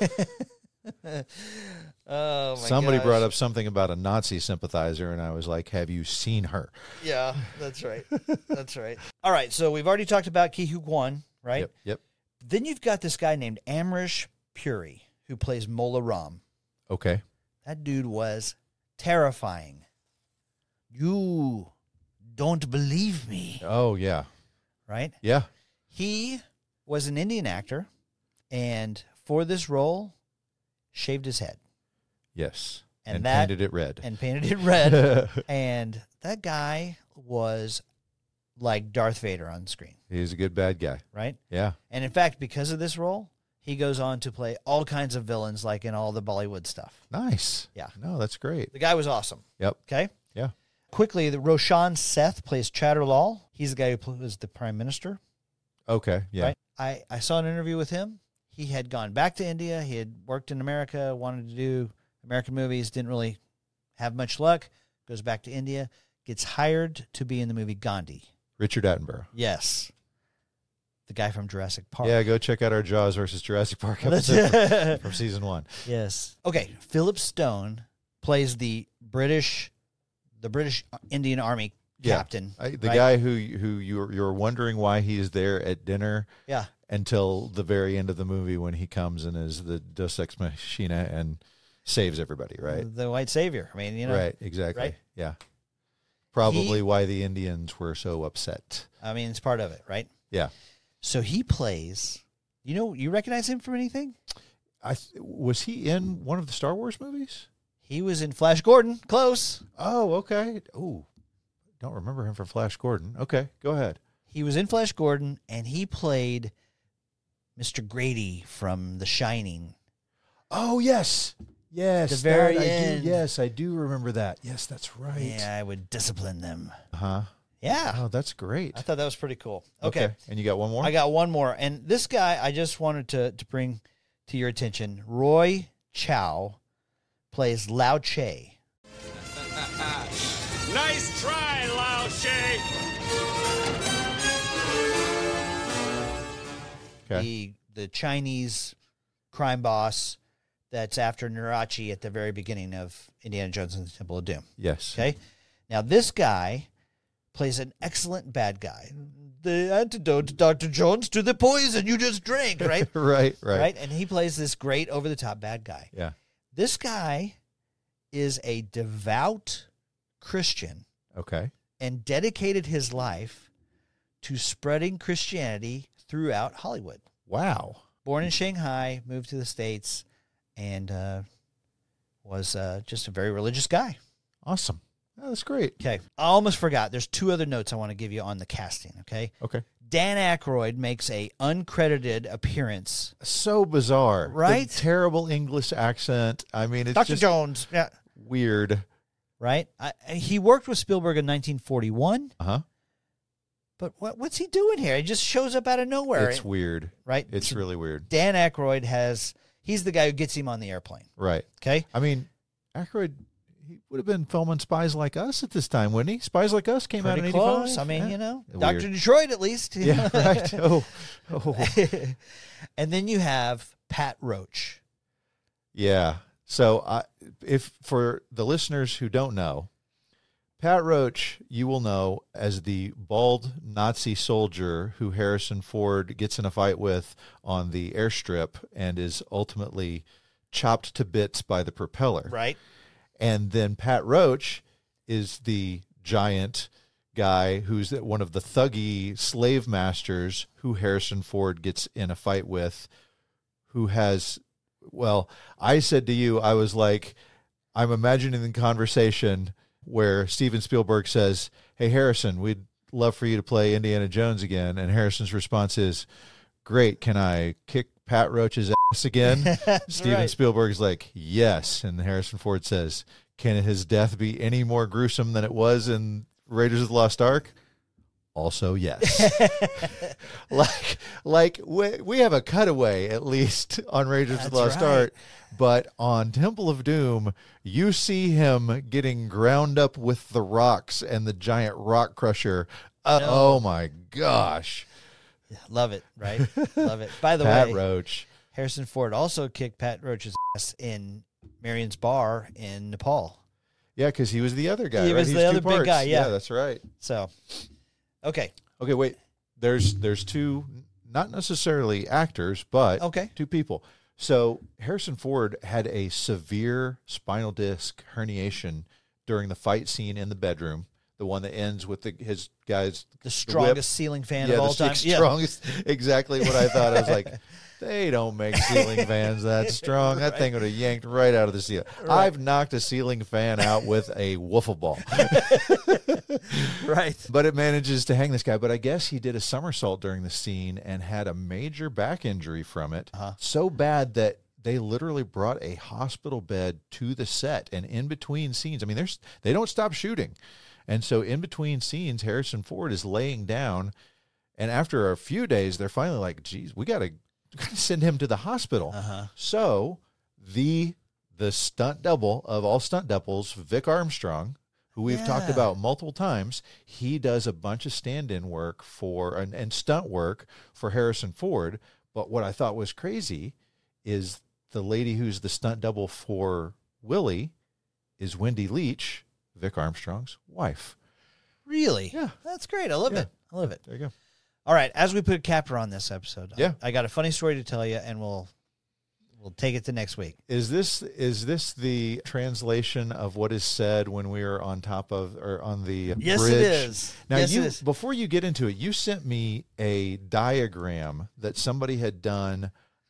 Speaker 3: Oh my
Speaker 4: Somebody
Speaker 3: gosh.
Speaker 4: brought up something about a Nazi sympathizer, and I was like, "Have you seen her?"
Speaker 3: Yeah, that's right. That's right. All right, so we've already talked about Ki Hu Kwan, right?
Speaker 4: Yep. Yep.
Speaker 3: Then you've got this guy named Amrish Puri who plays Mola Ram.
Speaker 4: Okay.
Speaker 3: That dude was terrifying. You don't believe me,
Speaker 4: Oh yeah.
Speaker 3: right?
Speaker 4: Yeah.
Speaker 3: He was an Indian actor, and for this role, shaved his head
Speaker 4: Yes.
Speaker 3: And
Speaker 4: And,
Speaker 3: that-
Speaker 4: painted it red.
Speaker 3: and painted it red. And that guy was like Darth Vader on screen,
Speaker 4: He's a good bad guy.
Speaker 3: right?
Speaker 4: Yeah.
Speaker 3: And in fact, because of this role, he goes on to play all kinds of villains, like in all the Bollywood stuff.
Speaker 4: Nice.
Speaker 3: Yeah.
Speaker 4: No, that's great.
Speaker 3: The guy was awesome.
Speaker 4: Yep.
Speaker 3: Okay.
Speaker 4: Yeah.
Speaker 3: Quickly, the Roshan Seth plays Chatterlal. He's the guy who plays the prime minister.
Speaker 4: Okay. Yeah.
Speaker 3: Right? I, I saw an interview with him. He had gone back to India. He had worked in America, wanted to do American movies, didn't really have much luck. Goes back to India, gets hired to be in the movie Gandhi.
Speaker 4: Richard Attenborough.
Speaker 3: Yes. The guy from Jurassic Park.
Speaker 4: Yeah, go check out our Jaws versus Jurassic Park episode from, from season one.
Speaker 3: Yes. Okay, Philip Stone plays the British the British Indian Army
Speaker 4: Yeah.
Speaker 3: captain.
Speaker 4: I, the
Speaker 3: right?
Speaker 4: guy who who you're you're wondering why he's there at dinner
Speaker 3: Yeah.
Speaker 4: until the very end of the movie when he comes and is the Deus Ex Machina and saves everybody, right?
Speaker 3: The white savior. I mean, you know.
Speaker 4: Right, exactly.
Speaker 3: Right?
Speaker 4: Yeah. Probably
Speaker 3: He-
Speaker 4: why the Indians were so upset.
Speaker 3: I mean, it's part of it, right?
Speaker 4: Yeah.
Speaker 3: So he plays, you know, you recognize him from anything?
Speaker 4: I th- was he in one of the Star Wars movies?
Speaker 3: He was in Flash Gordon. Close.
Speaker 4: Oh, okay. Oh, don't remember him from Flash Gordon. Okay, go ahead.
Speaker 3: He was in Flash Gordon, and he played Mister Grady from The Shining.
Speaker 4: Oh, yes. Yes.
Speaker 3: The very
Speaker 4: that I
Speaker 3: end.
Speaker 4: do, yes, I do remember that. Yes, that's right.
Speaker 3: Yeah, I would discipline them.
Speaker 4: Uh-huh.
Speaker 3: Yeah.
Speaker 4: Oh, that's great.
Speaker 3: I thought that was pretty cool. Okay.
Speaker 4: And you got one more?
Speaker 3: I got one more. And this guy, I just wanted to, to bring to your attention. Roy Chow plays Lao Che.
Speaker 5: Nice try, Lao Che.
Speaker 4: Okay.
Speaker 3: The, the Chinese crime boss that's after Narachi at the very beginning of Indiana Jones and the Temple of Doom.
Speaker 4: Yes.
Speaker 3: Okay. Now, this guy plays an excellent bad guy. The antidote, Doctor Jones, to the poison you just drank, right?
Speaker 4: right, right.
Speaker 3: Right? And he plays this great over-the-top bad guy.
Speaker 4: Yeah.
Speaker 3: This guy is a devout Christian
Speaker 4: Okay.
Speaker 3: and dedicated his life to spreading Christianity throughout Hollywood.
Speaker 4: Wow.
Speaker 3: Born in Shanghai, moved to the States, and uh, was uh, just a very religious guy.
Speaker 4: Awesome. Oh, that's great.
Speaker 3: Okay. I almost forgot. There's two other notes I want to give you on the casting, okay?
Speaker 4: Okay.
Speaker 3: Dan Aykroyd makes a uncredited appearance.
Speaker 4: So bizarre.
Speaker 3: Right?
Speaker 4: The terrible English accent. I mean, it's
Speaker 3: Doctor
Speaker 4: just
Speaker 3: Jones. Yeah.
Speaker 4: weird.
Speaker 3: Right? I, he worked with Spielberg in nineteen forty-one,
Speaker 4: Uh-huh.
Speaker 3: but what, what's he doing here? He just shows up out of nowhere.
Speaker 4: It's weird.
Speaker 3: Right?
Speaker 4: It's
Speaker 3: So
Speaker 4: really weird.
Speaker 3: Dan Aykroyd has, he's the guy who gets him on the airplane,
Speaker 4: Right.
Speaker 3: okay?
Speaker 4: I mean, Aykroyd, he would have been filming Spies Like Us at this time, wouldn't he? Spies Like Us came out in
Speaker 3: Pretty
Speaker 4: eighty-five.
Speaker 3: close. I mean,
Speaker 4: Yeah.
Speaker 3: you know,
Speaker 4: Weird.
Speaker 3: Doctor Detroit at least.
Speaker 4: Yeah, right. Oh, oh.
Speaker 3: And then you have Pat Roach.
Speaker 4: Yeah. So, I, if for the listeners who don't know, Pat Roach, you will know as the bald Nazi soldier who Harrison Ford gets in a fight with on the airstrip and is ultimately chopped to bits by the propeller.
Speaker 3: Right.
Speaker 4: And then Pat Roach is the giant guy who's one of the thuggy slave masters who Harrison Ford gets in a fight with, who has, well, I said to you, I was like, I'm imagining the conversation where Steven Spielberg says, hey, Harrison, we'd love for you to play Indiana Jones again. And Harrison's response is, great, can I kick Pat Roach's ass again? Steven
Speaker 3: right.
Speaker 4: Spielberg's like, yes. And Harrison Ford says, can his death be any more gruesome than it was in Raiders of the Lost Ark? Also, yes. like, like we, we have a cutaway, at least, on Raiders of the
Speaker 3: That's
Speaker 4: Lost
Speaker 3: right.
Speaker 4: Ark. But on Temple of Doom, you see him getting ground up with the rocks and the giant rock crusher. Uh,
Speaker 3: No.
Speaker 4: Oh, my gosh.
Speaker 3: Love it, right? Love it. By the
Speaker 4: Pat
Speaker 3: way,
Speaker 4: Roach.
Speaker 3: Harrison Ford also kicked Pat Roach's ass in Marion's Bar in Nepal.
Speaker 4: Yeah, because he was the other guy,
Speaker 3: He
Speaker 4: right?
Speaker 3: was
Speaker 4: He's
Speaker 3: the
Speaker 4: two
Speaker 3: other big
Speaker 4: parts.
Speaker 3: guy, yeah.
Speaker 4: that's right.
Speaker 3: So, okay.
Speaker 4: Okay, wait. There's there's two, not necessarily actors, but
Speaker 3: Okay.
Speaker 4: two people. So Harrison Ford had a severe spinal disc herniation during the fight scene in the bedroom, the one that ends with the, his guys.
Speaker 3: The strongest ceiling fan
Speaker 4: yeah,
Speaker 3: of all
Speaker 4: the
Speaker 3: time.
Speaker 4: strongest. Exactly what I thought. I was like, they don't make ceiling fans that strong. That
Speaker 3: Right.
Speaker 4: thing would have yanked right out of the ceiling.
Speaker 3: Right.
Speaker 4: I've knocked a ceiling fan out with a wiffle ball.
Speaker 3: Right.
Speaker 4: But it manages to hang this guy. But I guess he did a somersault during the scene and had a major back injury from it.
Speaker 3: Uh-huh.
Speaker 4: So bad that they literally brought a hospital bed to the set. And in between scenes, I mean, there's they don't stop shooting. And so in between scenes, Harrison Ford is laying down. And after a few days, they're finally like, geez, we got to send him to the hospital.
Speaker 3: Uh-huh.
Speaker 4: So the the stunt double of all stunt doubles, Vic Armstrong, who we've talked
Speaker 3: Yeah.
Speaker 4: about multiple times, he does a bunch of stand-in work for and, and stunt work for Harrison Ford. But what I thought was crazy is the lady who's the stunt double for Willie is Wendy Leach, Vic Armstrong's wife.
Speaker 3: Really?
Speaker 4: Yeah.
Speaker 3: That's great. I love
Speaker 4: Yeah.
Speaker 3: it. I love it.
Speaker 4: There you go.
Speaker 3: All right, as we put a capper on this episode,
Speaker 4: Yeah.
Speaker 3: I, I got a funny story to tell you, and we'll we'll take it to next week.
Speaker 4: Is this is this the translation of what is said when we are on top of or on the
Speaker 3: Yes,
Speaker 4: bridge?
Speaker 3: it is.
Speaker 4: Now,
Speaker 3: Yes,
Speaker 4: you
Speaker 3: it is.
Speaker 4: before you get into it, you sent me a diagram that somebody had done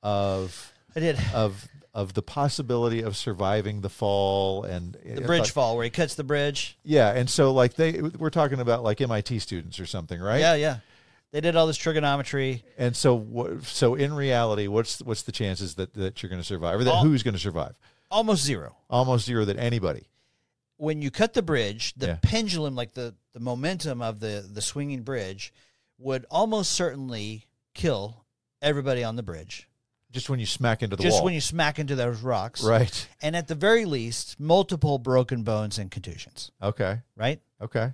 Speaker 4: of
Speaker 3: I did.
Speaker 4: of of the possibility of surviving the fall and
Speaker 3: The bridge fall, where he cuts the bridge.
Speaker 4: Yeah, and so like they we're talking about like M I T students or something, right?
Speaker 3: Yeah, yeah. They did all this trigonometry.
Speaker 4: And so, what, so in reality, what's what's the chances that, that you're going to survive, or that
Speaker 3: All-
Speaker 4: who's going to survive?
Speaker 3: Almost zero.
Speaker 4: Almost zero. That anybody.
Speaker 3: When you cut the bridge, the
Speaker 4: Yeah.
Speaker 3: pendulum, like the, the momentum of the, the swinging bridge, would almost certainly kill everybody on the bridge.
Speaker 4: Just when you smack into the
Speaker 3: Just
Speaker 4: wall.
Speaker 3: when you smack into those rocks.
Speaker 4: Right.
Speaker 3: And at the very least, multiple broken bones and contusions.
Speaker 4: Okay.
Speaker 3: Right?
Speaker 4: Okay.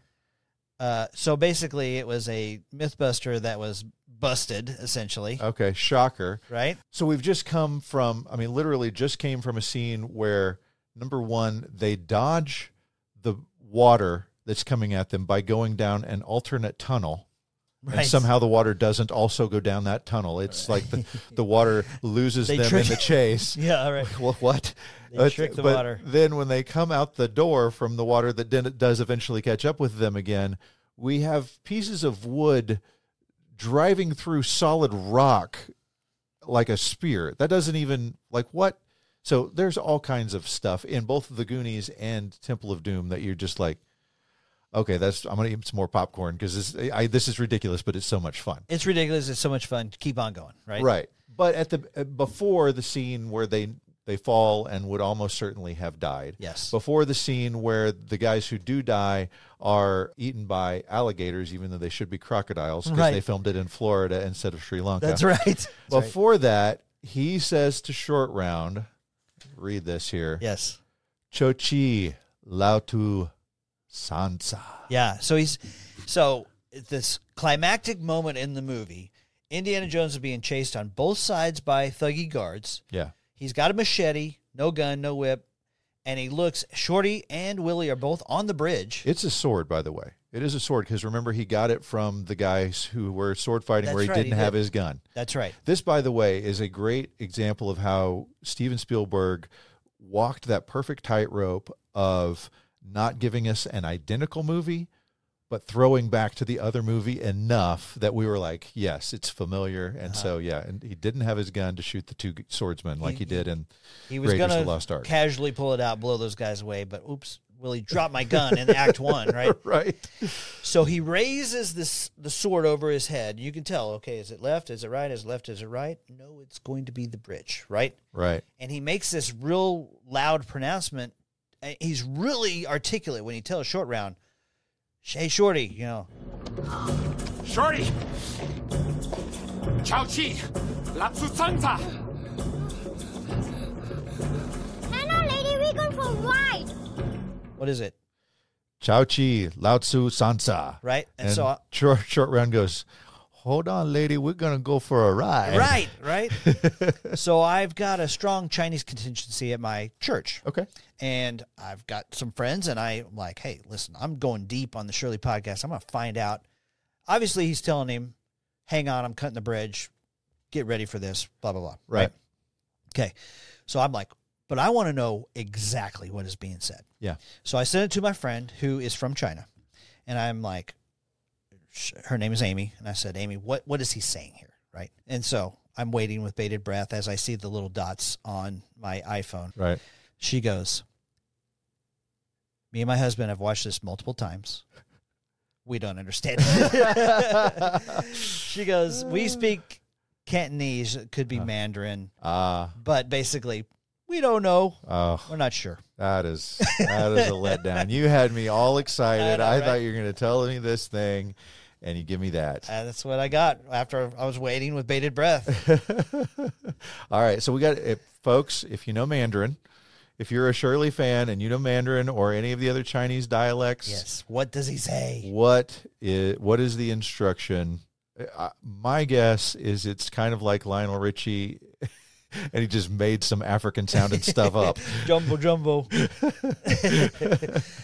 Speaker 3: Uh, so basically, it was a Mythbuster that was busted, essentially.
Speaker 4: Okay. Shocker.
Speaker 3: Right?
Speaker 4: So we've just come from, I mean, literally just came from a scene where, number one, they dodge the water that's coming at them by going down an alternate tunnel. And
Speaker 3: Right.
Speaker 4: somehow the water doesn't also go down that tunnel. It's like the, the water loses
Speaker 3: They
Speaker 4: them
Speaker 3: trick-
Speaker 4: in the chase.
Speaker 3: Yeah, all right.
Speaker 4: Well, what?
Speaker 3: They
Speaker 4: But-
Speaker 3: trick the
Speaker 4: but
Speaker 3: water.
Speaker 4: Then when they come out the door from the water that then it does eventually catch up with them again, we have pieces of wood driving through solid rock like a spear. That doesn't even, like, what? So there's all kinds of stuff in both the Goonies and Temple of Doom that you're just like, okay, that's I'm gonna eat some more popcorn because this I, this is ridiculous, but it's so much fun.
Speaker 3: It's ridiculous. It's so much fun. Keep on going, right?
Speaker 4: Right. But at the uh, before the scene where they they fall and would almost certainly have died.
Speaker 3: Yes.
Speaker 4: Before the scene where the guys who do die are eaten by alligators, even though they should be crocodiles because
Speaker 3: Right.
Speaker 4: they filmed it in Florida instead of Sri Lanka.
Speaker 3: That's right. That's right.
Speaker 4: Before that, he says to Short Round, read this here.
Speaker 3: Yes.
Speaker 4: Chochi Lautu Sansa.
Speaker 3: Yeah. So he's so at this climactic moment in the movie, Indiana Jones is being chased on both sides by thuggy guards.
Speaker 4: Yeah.
Speaker 3: He's got a machete, no gun, no whip, and he looks. Shorty and Willie are both on the bridge.
Speaker 4: It's a sword, by the way. It is a sword because remember he got it from the guys who were sword fighting
Speaker 3: That's
Speaker 4: where he
Speaker 3: right,
Speaker 4: didn't
Speaker 3: he
Speaker 4: have
Speaker 3: did.
Speaker 4: his gun.
Speaker 3: That's right.
Speaker 4: This, by the way, is a great example of how Steven Spielberg walked that perfect tightrope of not giving us an identical movie, but throwing back to the other movie enough that we were like, yes, it's familiar. And so, yeah, and he didn't have his gun to shoot the two swordsmen like he,
Speaker 3: He-
Speaker 4: did in
Speaker 3: He was
Speaker 4: Raiders of
Speaker 3: going
Speaker 4: the Lost
Speaker 3: to
Speaker 4: Ark.
Speaker 3: casually pull it out, blow those guys away, but oops, Willie dropped my gun in Act One, right?
Speaker 4: Right.
Speaker 3: So he raises this the sword over his head. You can tell, okay, is it left? Is it right? Is it left? Is it right? No, it's going to be the bridge, right?
Speaker 4: Right.
Speaker 3: And he makes this real loud pronouncement. Uh, He's really articulate when he tells Short Round, "Hey, Shorty, you know,
Speaker 5: Shorty! Chao Chi! Lapsu Santa!
Speaker 2: Hello, lady, we're going for a ride.
Speaker 3: what is it?"
Speaker 4: Chao Chi, Lao Tzu, Sansa.
Speaker 3: Right? And,
Speaker 4: And
Speaker 3: so, I,
Speaker 4: short, short Round goes, hold on, lady, we're going to go for a ride.
Speaker 3: right, right. So I've got a strong Chinese contingency at my church.
Speaker 4: Okay.
Speaker 3: And I've got some friends, and I'm like, hey, listen, I'm going deep on the Shirley podcast. I'm going to find out. Obviously, he's telling him, hang on, I'm cutting the bridge. Get ready for this, blah, blah, blah.
Speaker 4: Right.
Speaker 3: Okay. So I'm like, but I want to know exactly what is being said.
Speaker 4: Yeah.
Speaker 3: So I sent it to my friend who is from China. And I'm like, sh- her name is Amy. And I said, Amy, what, what is he saying here? Right. And so I'm waiting with bated breath as I see the little dots on my iPhone.
Speaker 4: Right.
Speaker 3: She goes, me and my husband have watched this multiple times. We don't understand it. She goes, we speak Cantonese. It could be Mandarin.
Speaker 4: Ah.
Speaker 3: But basically, we don't know.
Speaker 4: Oh,
Speaker 3: We're not sure.
Speaker 4: that is that is a letdown. You had me all excited.
Speaker 3: I
Speaker 4: I,
Speaker 3: know,
Speaker 4: thought
Speaker 3: right?
Speaker 4: you were going to tell me this thing, and you give me that.
Speaker 3: And that's what I got after I was waiting with bated breath.
Speaker 4: All right, so we got it, folks. If you know Mandarin, if you're a Shirley fan and you know Mandarin or any of the other Chinese dialects,
Speaker 3: Yes. What does he say?
Speaker 4: what is what is the instruction? Uh, my guess is it's kind of like Lionel Richie, and he just made some African sounding stuff up.
Speaker 3: Jumbo, jumbo.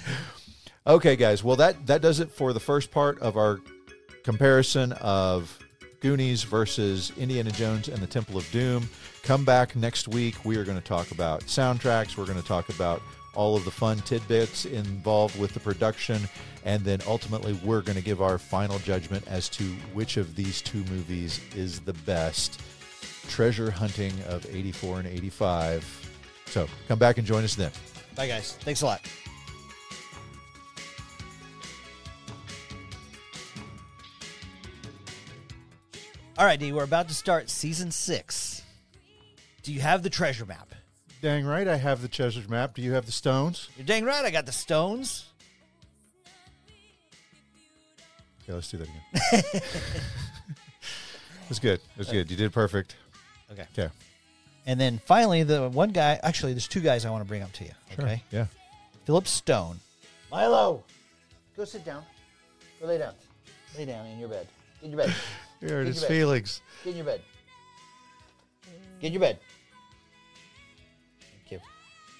Speaker 4: Okay, guys. Well, that that does it for the first part of our comparison of Goonies versus Indiana Jones and the Temple of Doom. Come back next week. We are going to talk about soundtracks. We're going to talk about all of the fun tidbits involved with the production. And then ultimately, we're going to give our final judgment as to which of these two movies is the best. Treasure hunting of eighty-four and eighty-five. So come back and join us then.
Speaker 3: Bye, guys. Thanks a lot. All right, D, we're about to start season six. Do you have the treasure map?
Speaker 4: Dang right, I have the treasure map. Do you have the stones?
Speaker 3: You're dang right, I got the stones.
Speaker 4: Okay, let's do that again. It was good. It was good. You did perfect.
Speaker 3: Okay.
Speaker 4: Okay.
Speaker 3: And then finally, the one guy, actually, there's two guys I want to bring up to you.
Speaker 4: Sure.
Speaker 3: Okay.
Speaker 4: Yeah.
Speaker 3: Philip Stone. Milo, go sit down. Go lay down. Lay down in your bed. Get in your bed.
Speaker 4: Here it
Speaker 3: Get
Speaker 4: is,
Speaker 3: your bed.
Speaker 4: Felix.
Speaker 3: Get in your bed. Get in your bed. Thank you.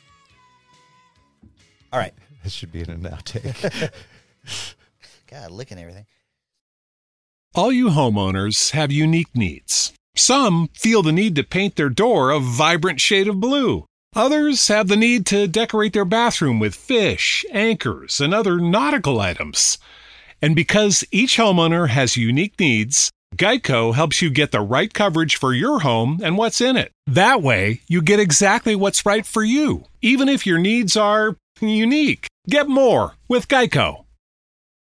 Speaker 3: All right.
Speaker 4: This should be in an outtake.
Speaker 3: God, licking everything.
Speaker 10: All you homeowners have unique needs. Some feel the need to paint their door a vibrant shade of blue. Others have the need to decorate their bathroom with fish, anchors, and other nautical items. And because each homeowner has unique needs, Geico helps you get the right coverage for your home and what's in it. That way, you get exactly what's right for you, even if your needs are unique. Get more with Geico.